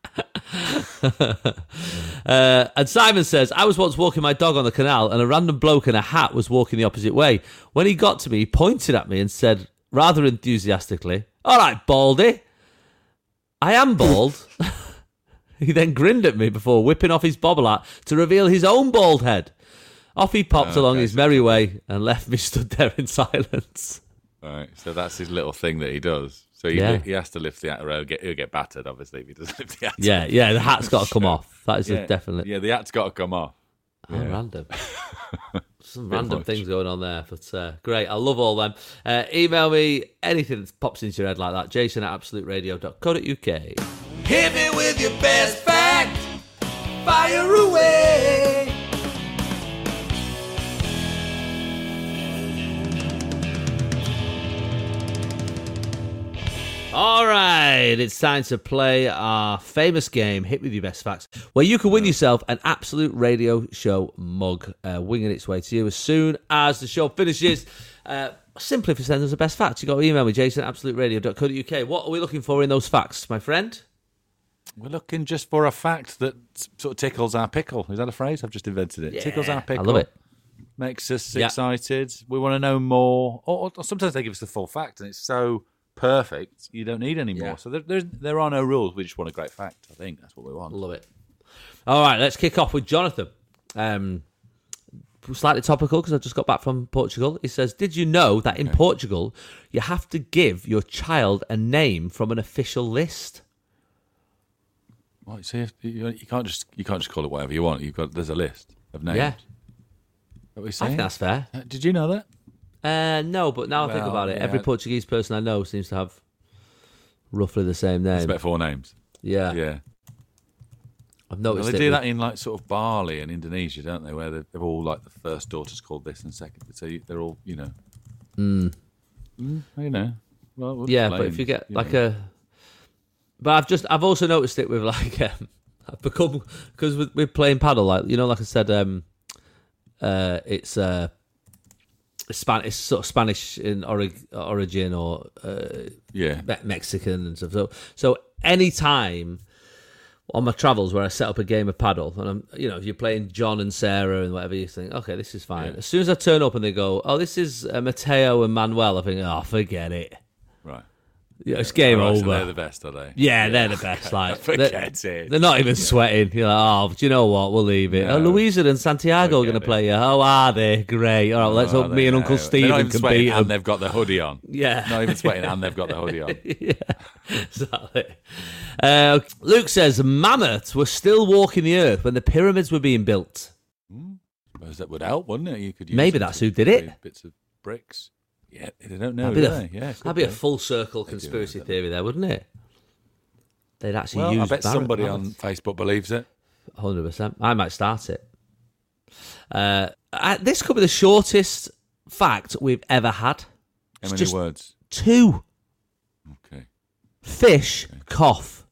Uh, and Simon says, I was once walking my dog on the canal and a random bloke in a hat was walking the opposite way. When he got to me, he pointed at me and said, rather enthusiastically, all right, Baldy. I am bald. He then grinned at me before whipping off his bobble hat to reveal his own bald head. Off he popped Oh, along okay, his so- merry way and left me stood there in silence. All right. So that's his little thing that he does. So he, Yeah. he has to lift the hat around. Get, he'll get battered, obviously, if he doesn't lift the hat. Yeah, yeah, the hat's got to come off. That is Yeah. a definite. Yeah, the hat's got to come off. Oh, random. Some Bit random much. things going on there, but uh, great. I love all them. Uh, email me anything that pops into your head like that. Jason at absolute radio dot co dot uk. Hit me with your best fact. Fire away. All right, it's time to play our famous game, Hit With Your Best Facts, where you can win yourself an Absolute Radio Show mug, uh, winging its way to you as soon as the show finishes. Uh, simply if you send us a best fact, you got to email me, Jason at absolute radio dot co dot uk. What are we looking for in those facts, my friend? We're looking just for a fact that sort of tickles our pickle. Is that a phrase? I've just invented it. tickles our I pickle. love it. Makes us Yeah. excited. We want to know more. Or, or sometimes they give us the full fact, and it's so perfect you don't need any more. Yeah. So there, there's, there are no rules. We just want a great fact. I think that's what we want. Love it. All right, let's kick off with Jonathan. Um, slightly topical because I just got back from Portugal. He says, did you know that in Portugal you have to give your child a name from an official list? Right, so you, have to, you, you can't just you can't just call it whatever you want. You've got there's a list of names. Yeah. Is that what you're I saying? think that's fair. Uh, Did you know that? Uh, no, but now I think Well, about it, yeah. every Portuguese person I know seems to have roughly the same It's name. about four names. Yeah. Yeah. I've Well, noticed they it do with- that in like sort of Bali and Indonesia, don't they? Where they're, they're all like the first daughter's called this and second, so you, they're all you know. Mm. Mm, you know. Well, I wouldn't Yeah, blame, but if you get you like know. a, but I've just I've also noticed it with like um, I've become because with, with playing paddle, like you know, like I said, um, uh, it's uh, Spanish sort of Spanish in ori- origin or uh, yeah, Me- Mexican and stuff. So so any time on my travels where I set up a game of paddle and I'm you know you're playing John and Sarah and whatever, you think okay this is fine. Yeah. As soon as I turn up and they go oh this is uh, Mateo and Manuel, I think oh forget it. right. Yeah, it's game All right, over. so they're the best, are they? Yeah, they're the best. Like, Forget they're, it. they're not even sweating. You're like, oh, do you know what? We'll leave it. No. Oh, Louisa and Santiago are Forget going to it. play you. Oh, are they? Great. All right, let's Oh, hope they me and know. Uncle They're not Stephen even can sweating beat and them. they've got the hoodie on. Yeah. Not even sweating and they've got the hoodie on. yeah, exactly. Uh, Luke says Mammoth was still walking the earth when the pyramids were being built. Suppose that would help, wouldn't it? You could use Maybe them that's to who did it. create Bits of bricks. Yeah, they don't know. That'd be, do a, they? Yeah, that'd be a full circle conspiracy theory there, wouldn't it? They'd actually Well, use I bet Barrett somebody on Mammoth. Facebook believes it. one hundred percent. I might start it. Uh, uh, this could be the shortest fact we've ever had. How It's many just words? two. Okay. Fish cough.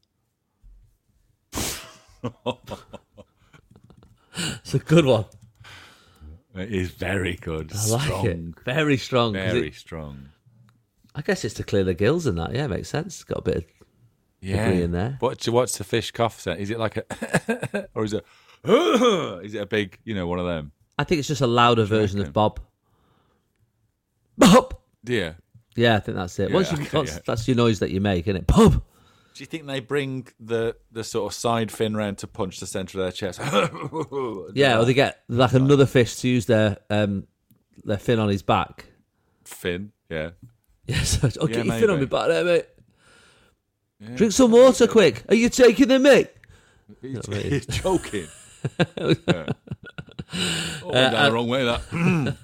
It's a good one. It is very good. I like Strong. it. Very strong. 'cause Very it- strong. I guess it's to clear the gills and that. Yeah, makes sense. Got a bit of Yeah. degree in there. What's, what's the fish cough sound? Is it like a, or is it, is it a big, you know, one of them? I think it's just a louder version of reckon? Bob. Bob. Yeah. Yeah, I think that's it. Yeah, Once you, okay, once, yeah. That's your noise that you make, isn't it? Bob. Do you think they bring the, the sort of side fin round to punch the centre of their chest? Yeah, or they get like another fish to use their um their fin on his back. Fin, yeah. Yes, I'll Yeah, get your fin on maybe. my back there, mate. Drink some water, quick. Are you taking the mic? He's, really. he's joking. yeah. Oh, went down the wrong way, that.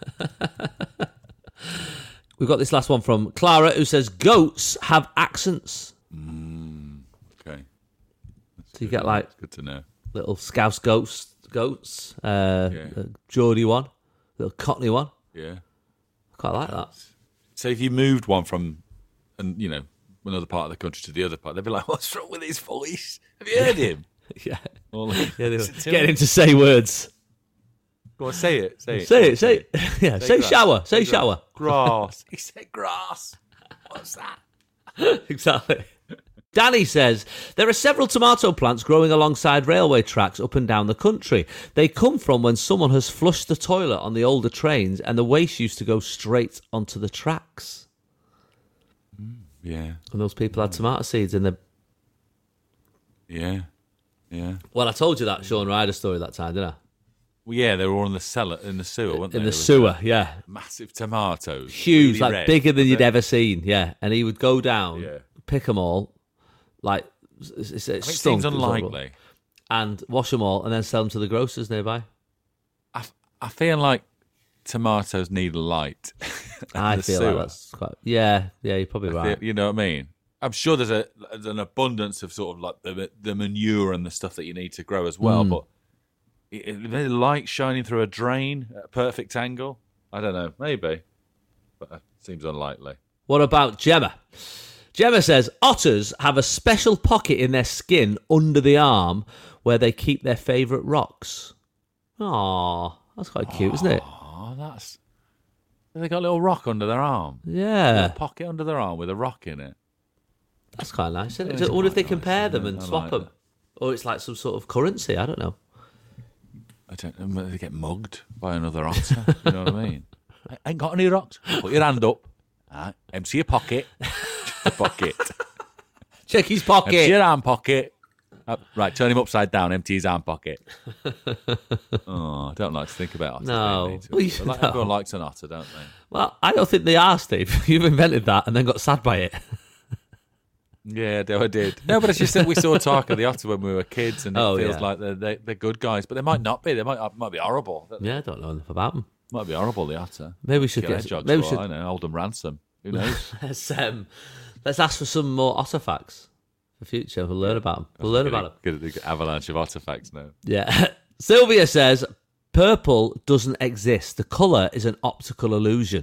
We've got this last one from Clara, who says goats have accents. Okay. So you get like It's good to know. little Scouse goats, goats, uh, Yeah. a Geordie one, little Cockney one. Yeah. Quite like that. So if you moved one from, and you know, another part of the country to the other part, they'd be like, "What's wrong with his voice? Have you heard him?" Yeah, Or like, yeah. They "Is were it Tim?" getting him to say words. Go on, say it. Say it. Say it. Say it. Yeah. Say grass. shower. Say grass. shower. Grass. He said grass. What's that? Exactly. Danny says, there are several tomato plants growing alongside railway tracks up and down the country. They come from when someone has flushed the toilet on the older trains and the waste used to go straight onto the tracks. Yeah. And those people had tomato seeds in the... Yeah. Yeah. Well, I told you that Sean Ryder story that time, didn't I? Well, yeah, they were all in the cellar, in the sewer, weren't they? In the There was sewer, yeah. massive tomatoes. Huge, really like red, bigger than weren't you'd they? ever seen, yeah. And he would go down, Yeah. pick them all, like, it's, it's, I mean, it stunk, seems it was horrible, unlikely. and wash them all and then sell them to the grocers nearby. I, I feel like tomatoes need light. in I the feel sewer. like that's quite... Yeah, yeah, you're probably I right. feel- you know what I mean? I'm sure there's a there's an abundance of sort of like the the manure and the stuff that you need to grow as well, Mm. but it, it, the light shining through a drain at a perfect angle. I don't know, maybe, but it seems unlikely. What about Gemma? Gemma says otters have a special pocket in their skin under the arm where they keep their favourite rocks. Aw, that's quite cute, isn't it? Oh, that's they got a little rock under their arm, a Yeah, pocket under their arm with a rock in it. that's quite nice. Isn't it? It is I wonder if they quite nice, compare isn't them it? and I swap like them. that. Or it's like some sort of currency, I don't know. I don't know whether they get mugged by another otter. You know what I mean? I ain't got any rocks. Put your hand up. Right, empty your pocket. Just a pocket. Check his Empty pocket. your arm pocket. Up, right, turn him upside down, empty his arm pocket. Oh, I don't like to think about otters. No. being native. Well, you- But like, no. Everyone likes an otter, don't they? Well, I don't think they are, Steve. You've invented that and then got sad by it. Yeah, no, I did. No, but it's just that we saw Tarka the otter when we were kids, and it Oh, feels yeah. like they're, they, they're good guys, but they might not be. They might might be horrible. Yeah, I don't know enough about them. Might be horrible, the otter. Maybe we should Kill get. hedgehogs Maybe we for should. all I know, hold them ransom. Who knows? Let's, um, let's ask for some more otter facts for future. We'll learn about them. We'll learn about them. Good avalanche of otter facts now. Yeah. Sylvia says purple doesn't exist. The colour is an optical illusion.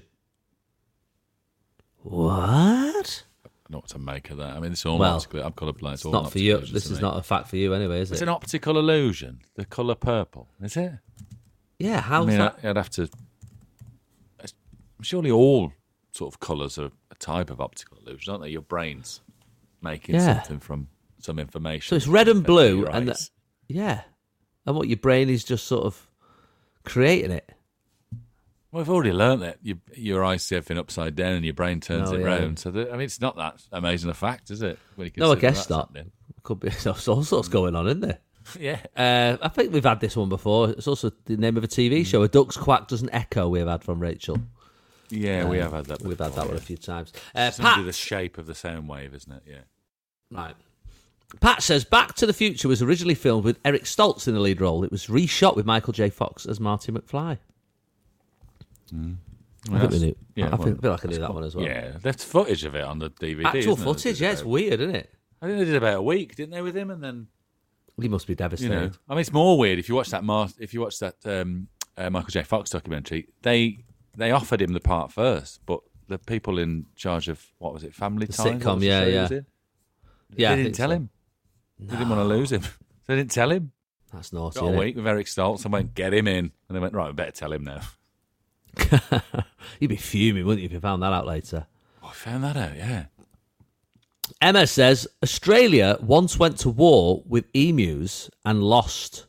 What? I don't know what to make of that. I mean, it's all Well, optical. I'm colourblind. It's It's all not for optical you. illusions This to is me. not a fact for you anyway, is It's it? an optical illusion. The colour purple, is it? Yeah. I How's mean, that? I, I'd have to. Surely all sort of colours are a type of optical illusion, aren't they? Your brain's making Yeah. something from some information. So it's red and into blue, your and eyes. the, yeah, and what your brain is just sort of creating it. Well, we've already learnt that your your eyes see everything upside down and your brain turns Oh, it yeah. round. So that, I mean, it's not that amazing a fact, is it? When you No, I consider guess that's not. happening. Could be there's all sorts going on, isn't there? Yeah. Uh, I think we've had this one before. It's also the name of a T V show. A duck's quack doesn't echo. We've had from Rachel. Yeah, we have had that. We've had before, that one yeah. a few times. Uh, It's simply the Pat, shape of the sound wave, isn't it? Yeah. right. Pat says Back to the Future was originally filmed with Eric Stoltz in the lead role. It was reshot with Michael J. Fox as Marty McFly. I think we knew. yeah, I well, feel, feel like I knew that one as well. Yeah, there's footage of it on the D V D. Actual isn't there? footage, They yeah, did it's about- weird, isn't it? I think they did about a week, didn't they, with him? And then He must be you devastated. know, I mean, it's more weird if you watch that. Mar- if you watch that um, uh, Michael J. Fox documentary, they they offered him the part first, but the people in charge of what was it, Family The Time? What sitcom, was the yeah, show he yeah. was in? Yeah, I they didn't think tell so. him. They didn't want to lose him. They didn't tell him. That's naughty. Got a Isn't week with Eric Stoltz and went, get him in. And they went, right, we better tell him now. it? You'd be fuming, wouldn't you, if you found that out later? Oh, I found that out, yeah. Emma says Australia once went to war with emus and lost.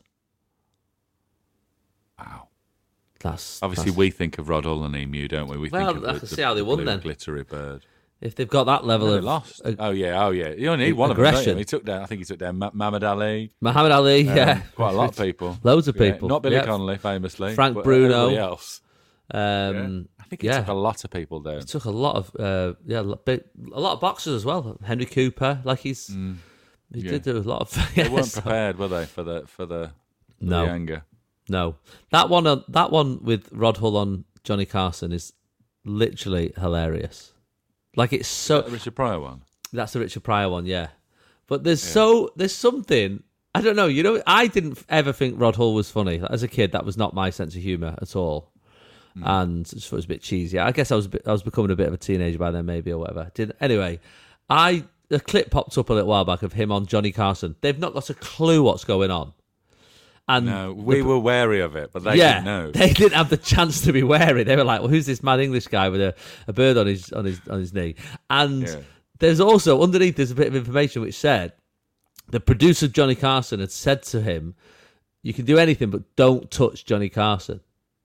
Wow. That's Obviously, that's- we think of Rod Hull and Emu, don't we? We Well, think of I the, can the see how they won blue then. glittery bird. if they've got that level No, they of lost. uh, oh yeah, oh yeah. You only need one of them. Don't aggression. you? He took down. I think he took down Ma- Muhammad Ali. Muhammad Ali, um, yeah, quite a lot of people. Loads of Yeah, people. Not Billy Yeah. Connolly, famously. Frank but Bruno. Everybody else. Yeah. Um, I think he yeah. took a lot of people down. It took a lot of uh, yeah, a big- a lot of boxers as well. Henry Cooper, like he's he yeah. did do a lot of. They yeah, weren't so- prepared, were they, for the for the, for No. the anger? No, that one, uh, that one with Rod Hull on Johnny Carson is literally hilarious. Like it's so. The Richard Pryor one. That's the Richard Pryor one, yeah. But there's so there's something I don't know. You know, I didn't ever think Rod Hull was funny as a kid. That was not my sense of humour at all, and it just was a bit cheesy. I guess I was a bit, I was becoming a bit of a teenager by then, maybe or whatever. Did anyway. I a clip popped up a little while back of him on Johnny Carson. They've not got a clue what's going on, and No, we the- were wary of it, but they yeah, didn't know. they didn't have the chance to be wary. They were like, "Well, who's this mad English guy with a, a bird on his on his on his knee?" And Yeah. there's also underneath there's a bit of information which said the producer Johnny Carson had said to him, "You can do anything, but don't touch Johnny Carson.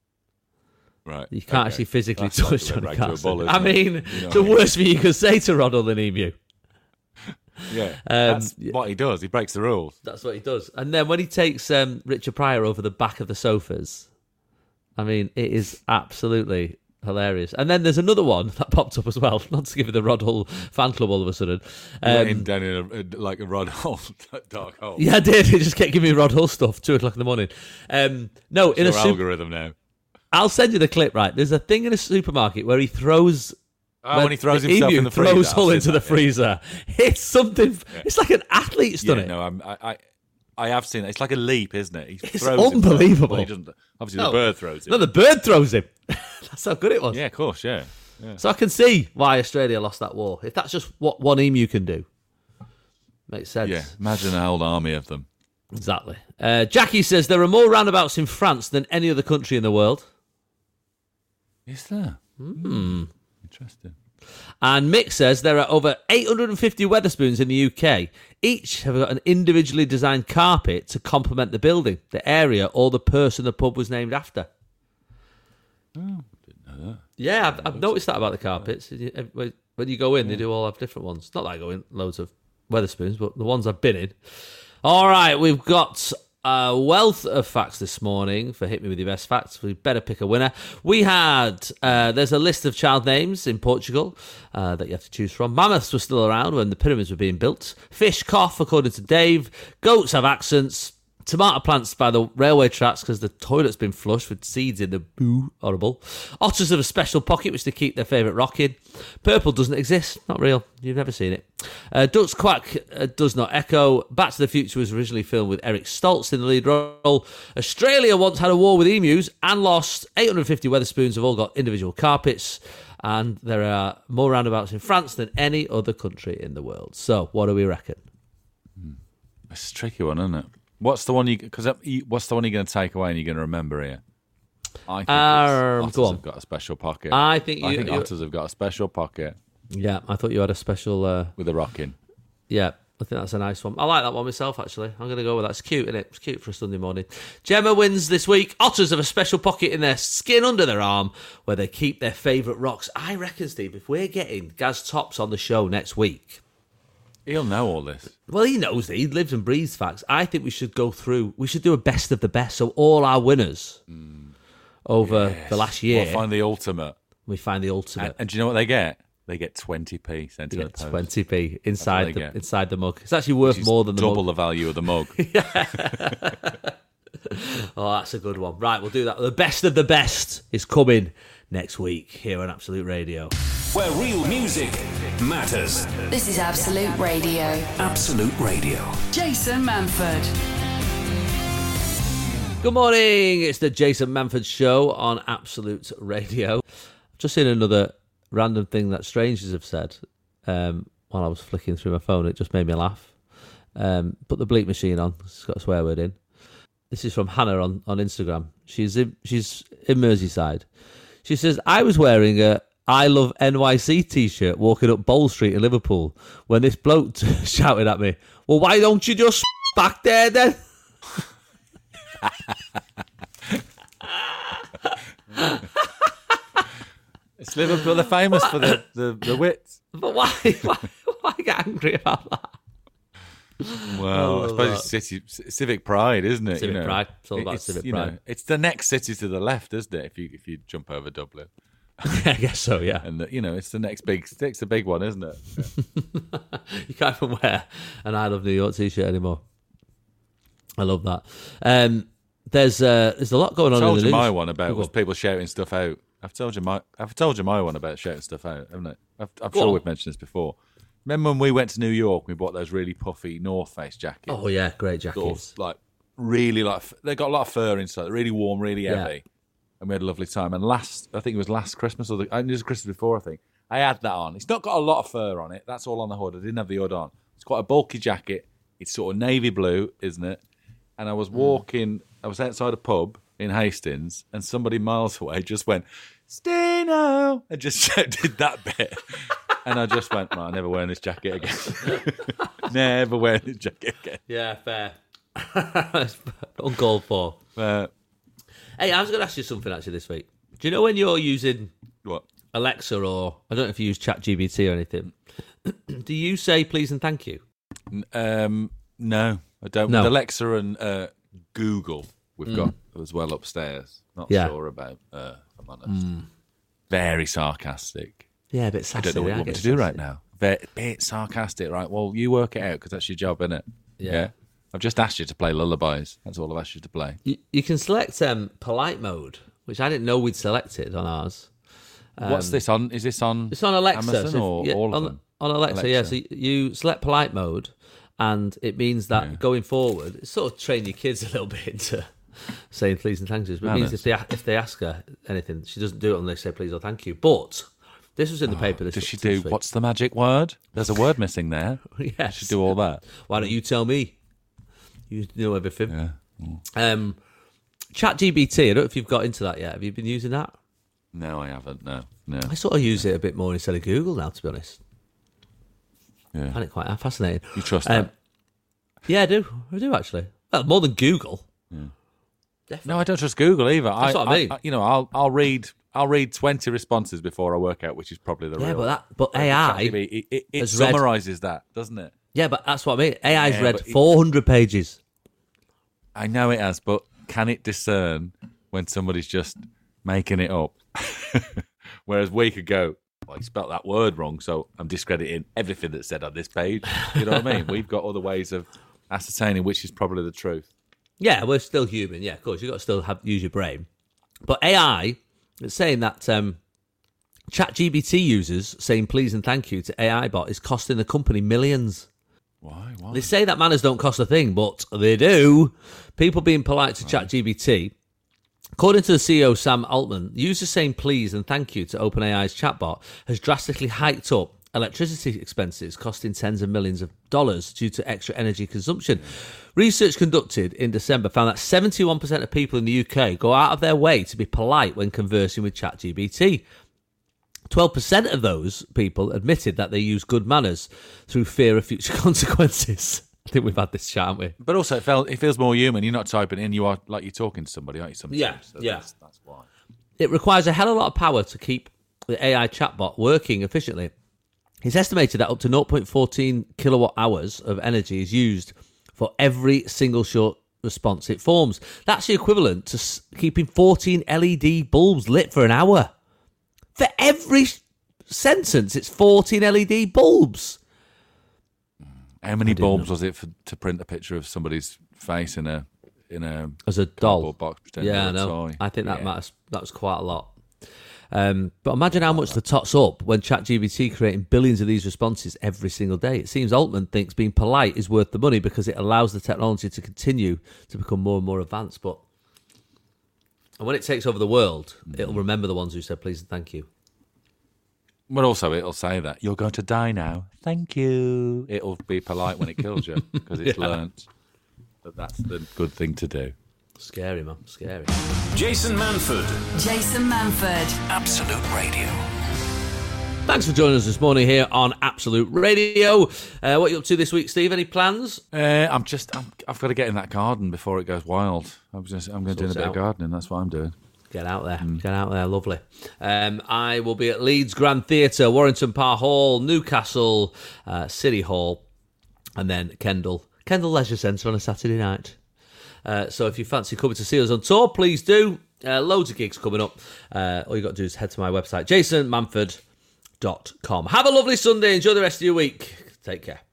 Right. You can't okay. actually physically That's like touch a Johnny rag to a Carson." bull, I isn't it? mean, You know the what I mean? worst thing you could say to Ronald and Emu. Yeah, Um, that's yeah. what he does. He breaks the rules. That's what he does. And then when he takes um, Richard Pryor over the back of the sofas, I mean, it is absolutely hilarious. And then there's another one that popped up as well, not to give you the Rod Hull fan club all of a sudden. He went Um, in down in a, a- like a Rod Hull dark hole. yeah, I did. He just kept giving me Rod Hull stuff, two o'clock in the morning. Um, no, in Your a super, algorithm now. I'll send you the clip, right? There's a thing in a supermarket where he throws... Oh, where when he throws the himself emu in the freezer. throws I've Hull seen into the that, yeah. freezer. It's something... It's like an athlete's done Yeah, it. no, I'm, I, I, I have seen it. It's like a leap, isn't it? He It's throws himself. unbelievable. Well, he doesn't. Obviously, No. the bird throws him. No, the bird throws him. That's how good it was. Yeah, of course, yeah. yeah. So I can see why Australia lost that war. If that's just what one emu can do. Makes sense. Yeah, imagine a whole army of them. Exactly. Uh, Jackie says there are more roundabouts in France than any other country in the world. Is there? Hmm. Interesting. And Mick says there are over eight hundred fifty Weatherspoons in the U K. Each have got an individually designed carpet to complement the building, the area, or the person the pub was named after. Oh, didn't know that. Yeah, I've, I've noticed that about the carpets. When you go in, they do all have different ones. Not that I go in loads of Weatherspoons, but the ones I've been in, All right, we've got a wealth of facts this morning for Hit Me With Your Best Facts. We better pick a winner. We had, uh, there's a list of child names in Portugal uh, that you have to choose from. Mammoths were still around when the pyramids were being built. Fish cough, according to Dave. Goats have accents. Tomato plants by the railway tracks because the toilet's been flushed with seeds in the boo. Horrible. Otters have a special pocket which they keep their favourite rock in. Purple doesn't exist. Not real. You've never seen it. Uh, Ducks quack uh, does not echo. Back to the Future was originally filmed with Eric Stoltz in the lead role. Australia once had a war with emus and lost. eight hundred fifty Weatherspoons have all got individual carpets. And there are more roundabouts in France than any other country in the world. So, what do we reckon? It's a tricky one, isn't it? What's the one you? Because what's the one you're going to take away and you're going to remember here? I think Um, otters go on. have got a special pocket. I think you- I think you- otters have got a special pocket Yeah, I thought you had a special... Uh, with a rock in. Yeah, I think that's a nice one. I like that one myself, actually. I'm going to go with that. It's cute, isn't it? It's cute for a Sunday morning. Gemma wins this week. Otters have a special pocket in their skin under their arm where they keep their favourite rocks. I reckon, Steve, if we're getting Gaz Tops on the show next week... He'll know all this. Well, he knows that. He lives and breathes facts. I think we should go through... We should do a best of the best. So all our winners mm. over Yes. the last year... We'll find the ultimate. We find the ultimate. And, and do you know what they get? They get twenty p sent in the post. twenty p inside they the, get. inside the mug. It's actually worth Which is more than the double mug. the value of the mug. Oh, that's a good one. Right, we'll do that. The best of the best is coming next week here on Absolute Radio. Where real music matters. This is Absolute Radio. Absolute Radio. Jason Manford. Good morning. It's the Jason Manford Show on Absolute Radio. I've just seen another random thing that strangers have said um, while I was flicking through my phone. It just made me laugh. Um, put the bleep machine on. It's got a swear word in. This is from Hannah on, on Instagram. She's in, she's in Merseyside. She says, I was wearing a I Love N Y C t-shirt walking up Bowl Street in Liverpool when this bloke shouted at me, well, why don't you just back there then? It's Liverpool. They're famous for the, the, the wits. But why, why, why get angry about that? Well, I suppose it's city, civic pride, isn't it? Civic you know? pride. It's all about It's, civic you know, pride. it's the next city to the left, isn't it? If you if you jump over Dublin, I guess so, yeah. and the, you know, it's the next big, it's the big one, isn't it? Yeah. You can't even wear an I Love New York t-shirt anymore. I love that. Um, there's uh, there's a lot going I on told in the you news. my one about Go was on. people shouting stuff out. I've told you my I've told you my one about shouting stuff out, haven't I? I've, I'm Go sure on. we've mentioned this before. Remember when we went to New York? We bought those really puffy North Face jackets. Oh yeah, great Sort jackets. of, like really like they got a lot of fur inside, really warm, really Yeah. heavy, and we had a lovely time. And last, I think it was last Christmas or the, I think it was Christmas before. I think I had that on. It's not got a lot of fur on it. That's all on the hood. I didn't have the hood on. It's quite a bulky jacket. It's sort of navy blue, isn't it? And I was walking. I was outside a pub in Hastings, and somebody miles away just went, "Stino," and just did that bit. And I just went, no, I'm never wearing this jacket again. Never wearing this jacket again. Yeah, fair. Uncalled for. Uh, Hey, I was going to ask you something actually this week. Do you know when you're using what? Alexa or I don't know if you use ChatGPT or anything? Do you say please and thank you? Um, no, I don't. No. With Alexa and uh, Google, we've got as well upstairs. Not Yeah. sure about, uh, if I'm honest. Very sarcastic. Yeah, a bit I sassy. don't know what you I want me get to do sassy. right now. Very, bit sarcastic, right? Well, you work it out because that's your job, isn't it? Yeah. I've just asked you to play lullabies. That's all I've asked you to play. You, you can select um, polite mode, which I didn't know we'd selected on ours. What's this on? Is this on? It's on Alexa. Amazon so if- or yeah, all of on, them? On Alexa, yeah. So you select polite mode, and it means that Yeah. going forward, it sort of train your kids a little bit into saying please and thank yous. But it means if Manners. they if they ask her anything, she doesn't do it unless they say please or thank you. But this was in the paper. This Does she this do? week. What's the magic word? There's a word missing there. Yes. She do all that. Why don't you tell me? You know everything. Yeah. Um, ChatGPT. I don't know if you've got into that yet. Have you been using that? No, I haven't. No, no. I sort of use it a bit more instead of Google now, to be honest. I Yeah. find it quite fascinating. You trust Um, that? Yeah, I do. I do actually. Well, more than Google. No, I don't trust Google either. That's what I mean. you know, I'll I'll read I'll read twenty responses before I work out which is probably the Yeah, real. but that but A I it, it, it has read- summarizes that, doesn't it? Yeah, but that's what I mean. A I's Yeah, read but it- four hundred pages. I know it has, but can it discern when somebody's just making it up? Whereas we could go, well, he spelt that word wrong, so I'm discrediting everything that's said on this page. You know what I mean? We've got other ways of ascertaining which is probably the truth. Yeah, we're still human. Yeah, of course. You've got to still have use your brain. But A I is saying that um, ChatGPT users saying please and thank you to A I bot is costing the company millions. Why? Why? They say that manners don't cost a thing, but they do. People being polite to ChatGPT. According to the C E O, Sam Altman, users saying please and thank you to OpenAI's chatbot has drastically hiked up electricity expenses, costing tens of millions of dollars due to extra energy consumption. Research conducted in December found that seventy-one percent of people in the U K go out of their way to be polite when conversing with ChatGPT. twelve percent of those people admitted that they use good manners through fear of future consequences. I think we've had this chat, haven't we? But also, it, felt, it feels more human. You're not typing in, you are like you're talking to somebody, aren't you? Sometimes? Yeah, So yeah. That's, that's why. It requires a hell of a lot of power to keep the A I chatbot working efficiently. It's estimated that up to zero point one four kilowatt hours of energy is used for every single short response it forms. That's the equivalent to s- keeping fourteen L E D bulbs lit for an hour. For every s- sentence, it's fourteen L E D bulbs. How many bulbs was it for, to print a picture of somebody's face in a in a As a doll. cardboard box? Pretending Yeah, I they're a know. toy? I think that Yeah. matters. That was quite a lot. Um, but imagine how much the tots up when ChatGPT creating billions of these responses every single day. It seems Altman thinks being polite is worth the money because it allows the technology to continue to become more and more advanced. But and when it takes over the world, it'll remember the ones who said please and thank you. But also, it'll say that you're going to die now. Thank you. It'll be polite when it kills you because it's Yeah. learnt that that's the good thing to do. Scary, man. Scary. Jason Manford, Jason Manford, Absolute Radio. Thanks for joining us this morning here on Absolute Radio. Uh, what are you up to this week, Steve? Any plans? Uh, I'm just, I'm, I've got to get in that garden before it goes wild. I'm just, I'm going to do a Sort it bit out. of gardening. That's what I'm doing. Get out there. Get out there. Lovely. Um, I will be at Leeds Grand Theatre, Warrington Park Hall, Newcastle, uh, City Hall, and then Kendal. Kendal Leisure Centre on a Saturday night. Uh, so if you fancy coming to see us on tour, please do. Uh, loads of gigs coming up. Uh, all you got to do is head to my website, jason manford dot com. Have a lovely Sunday. Enjoy the rest of your week. Take care.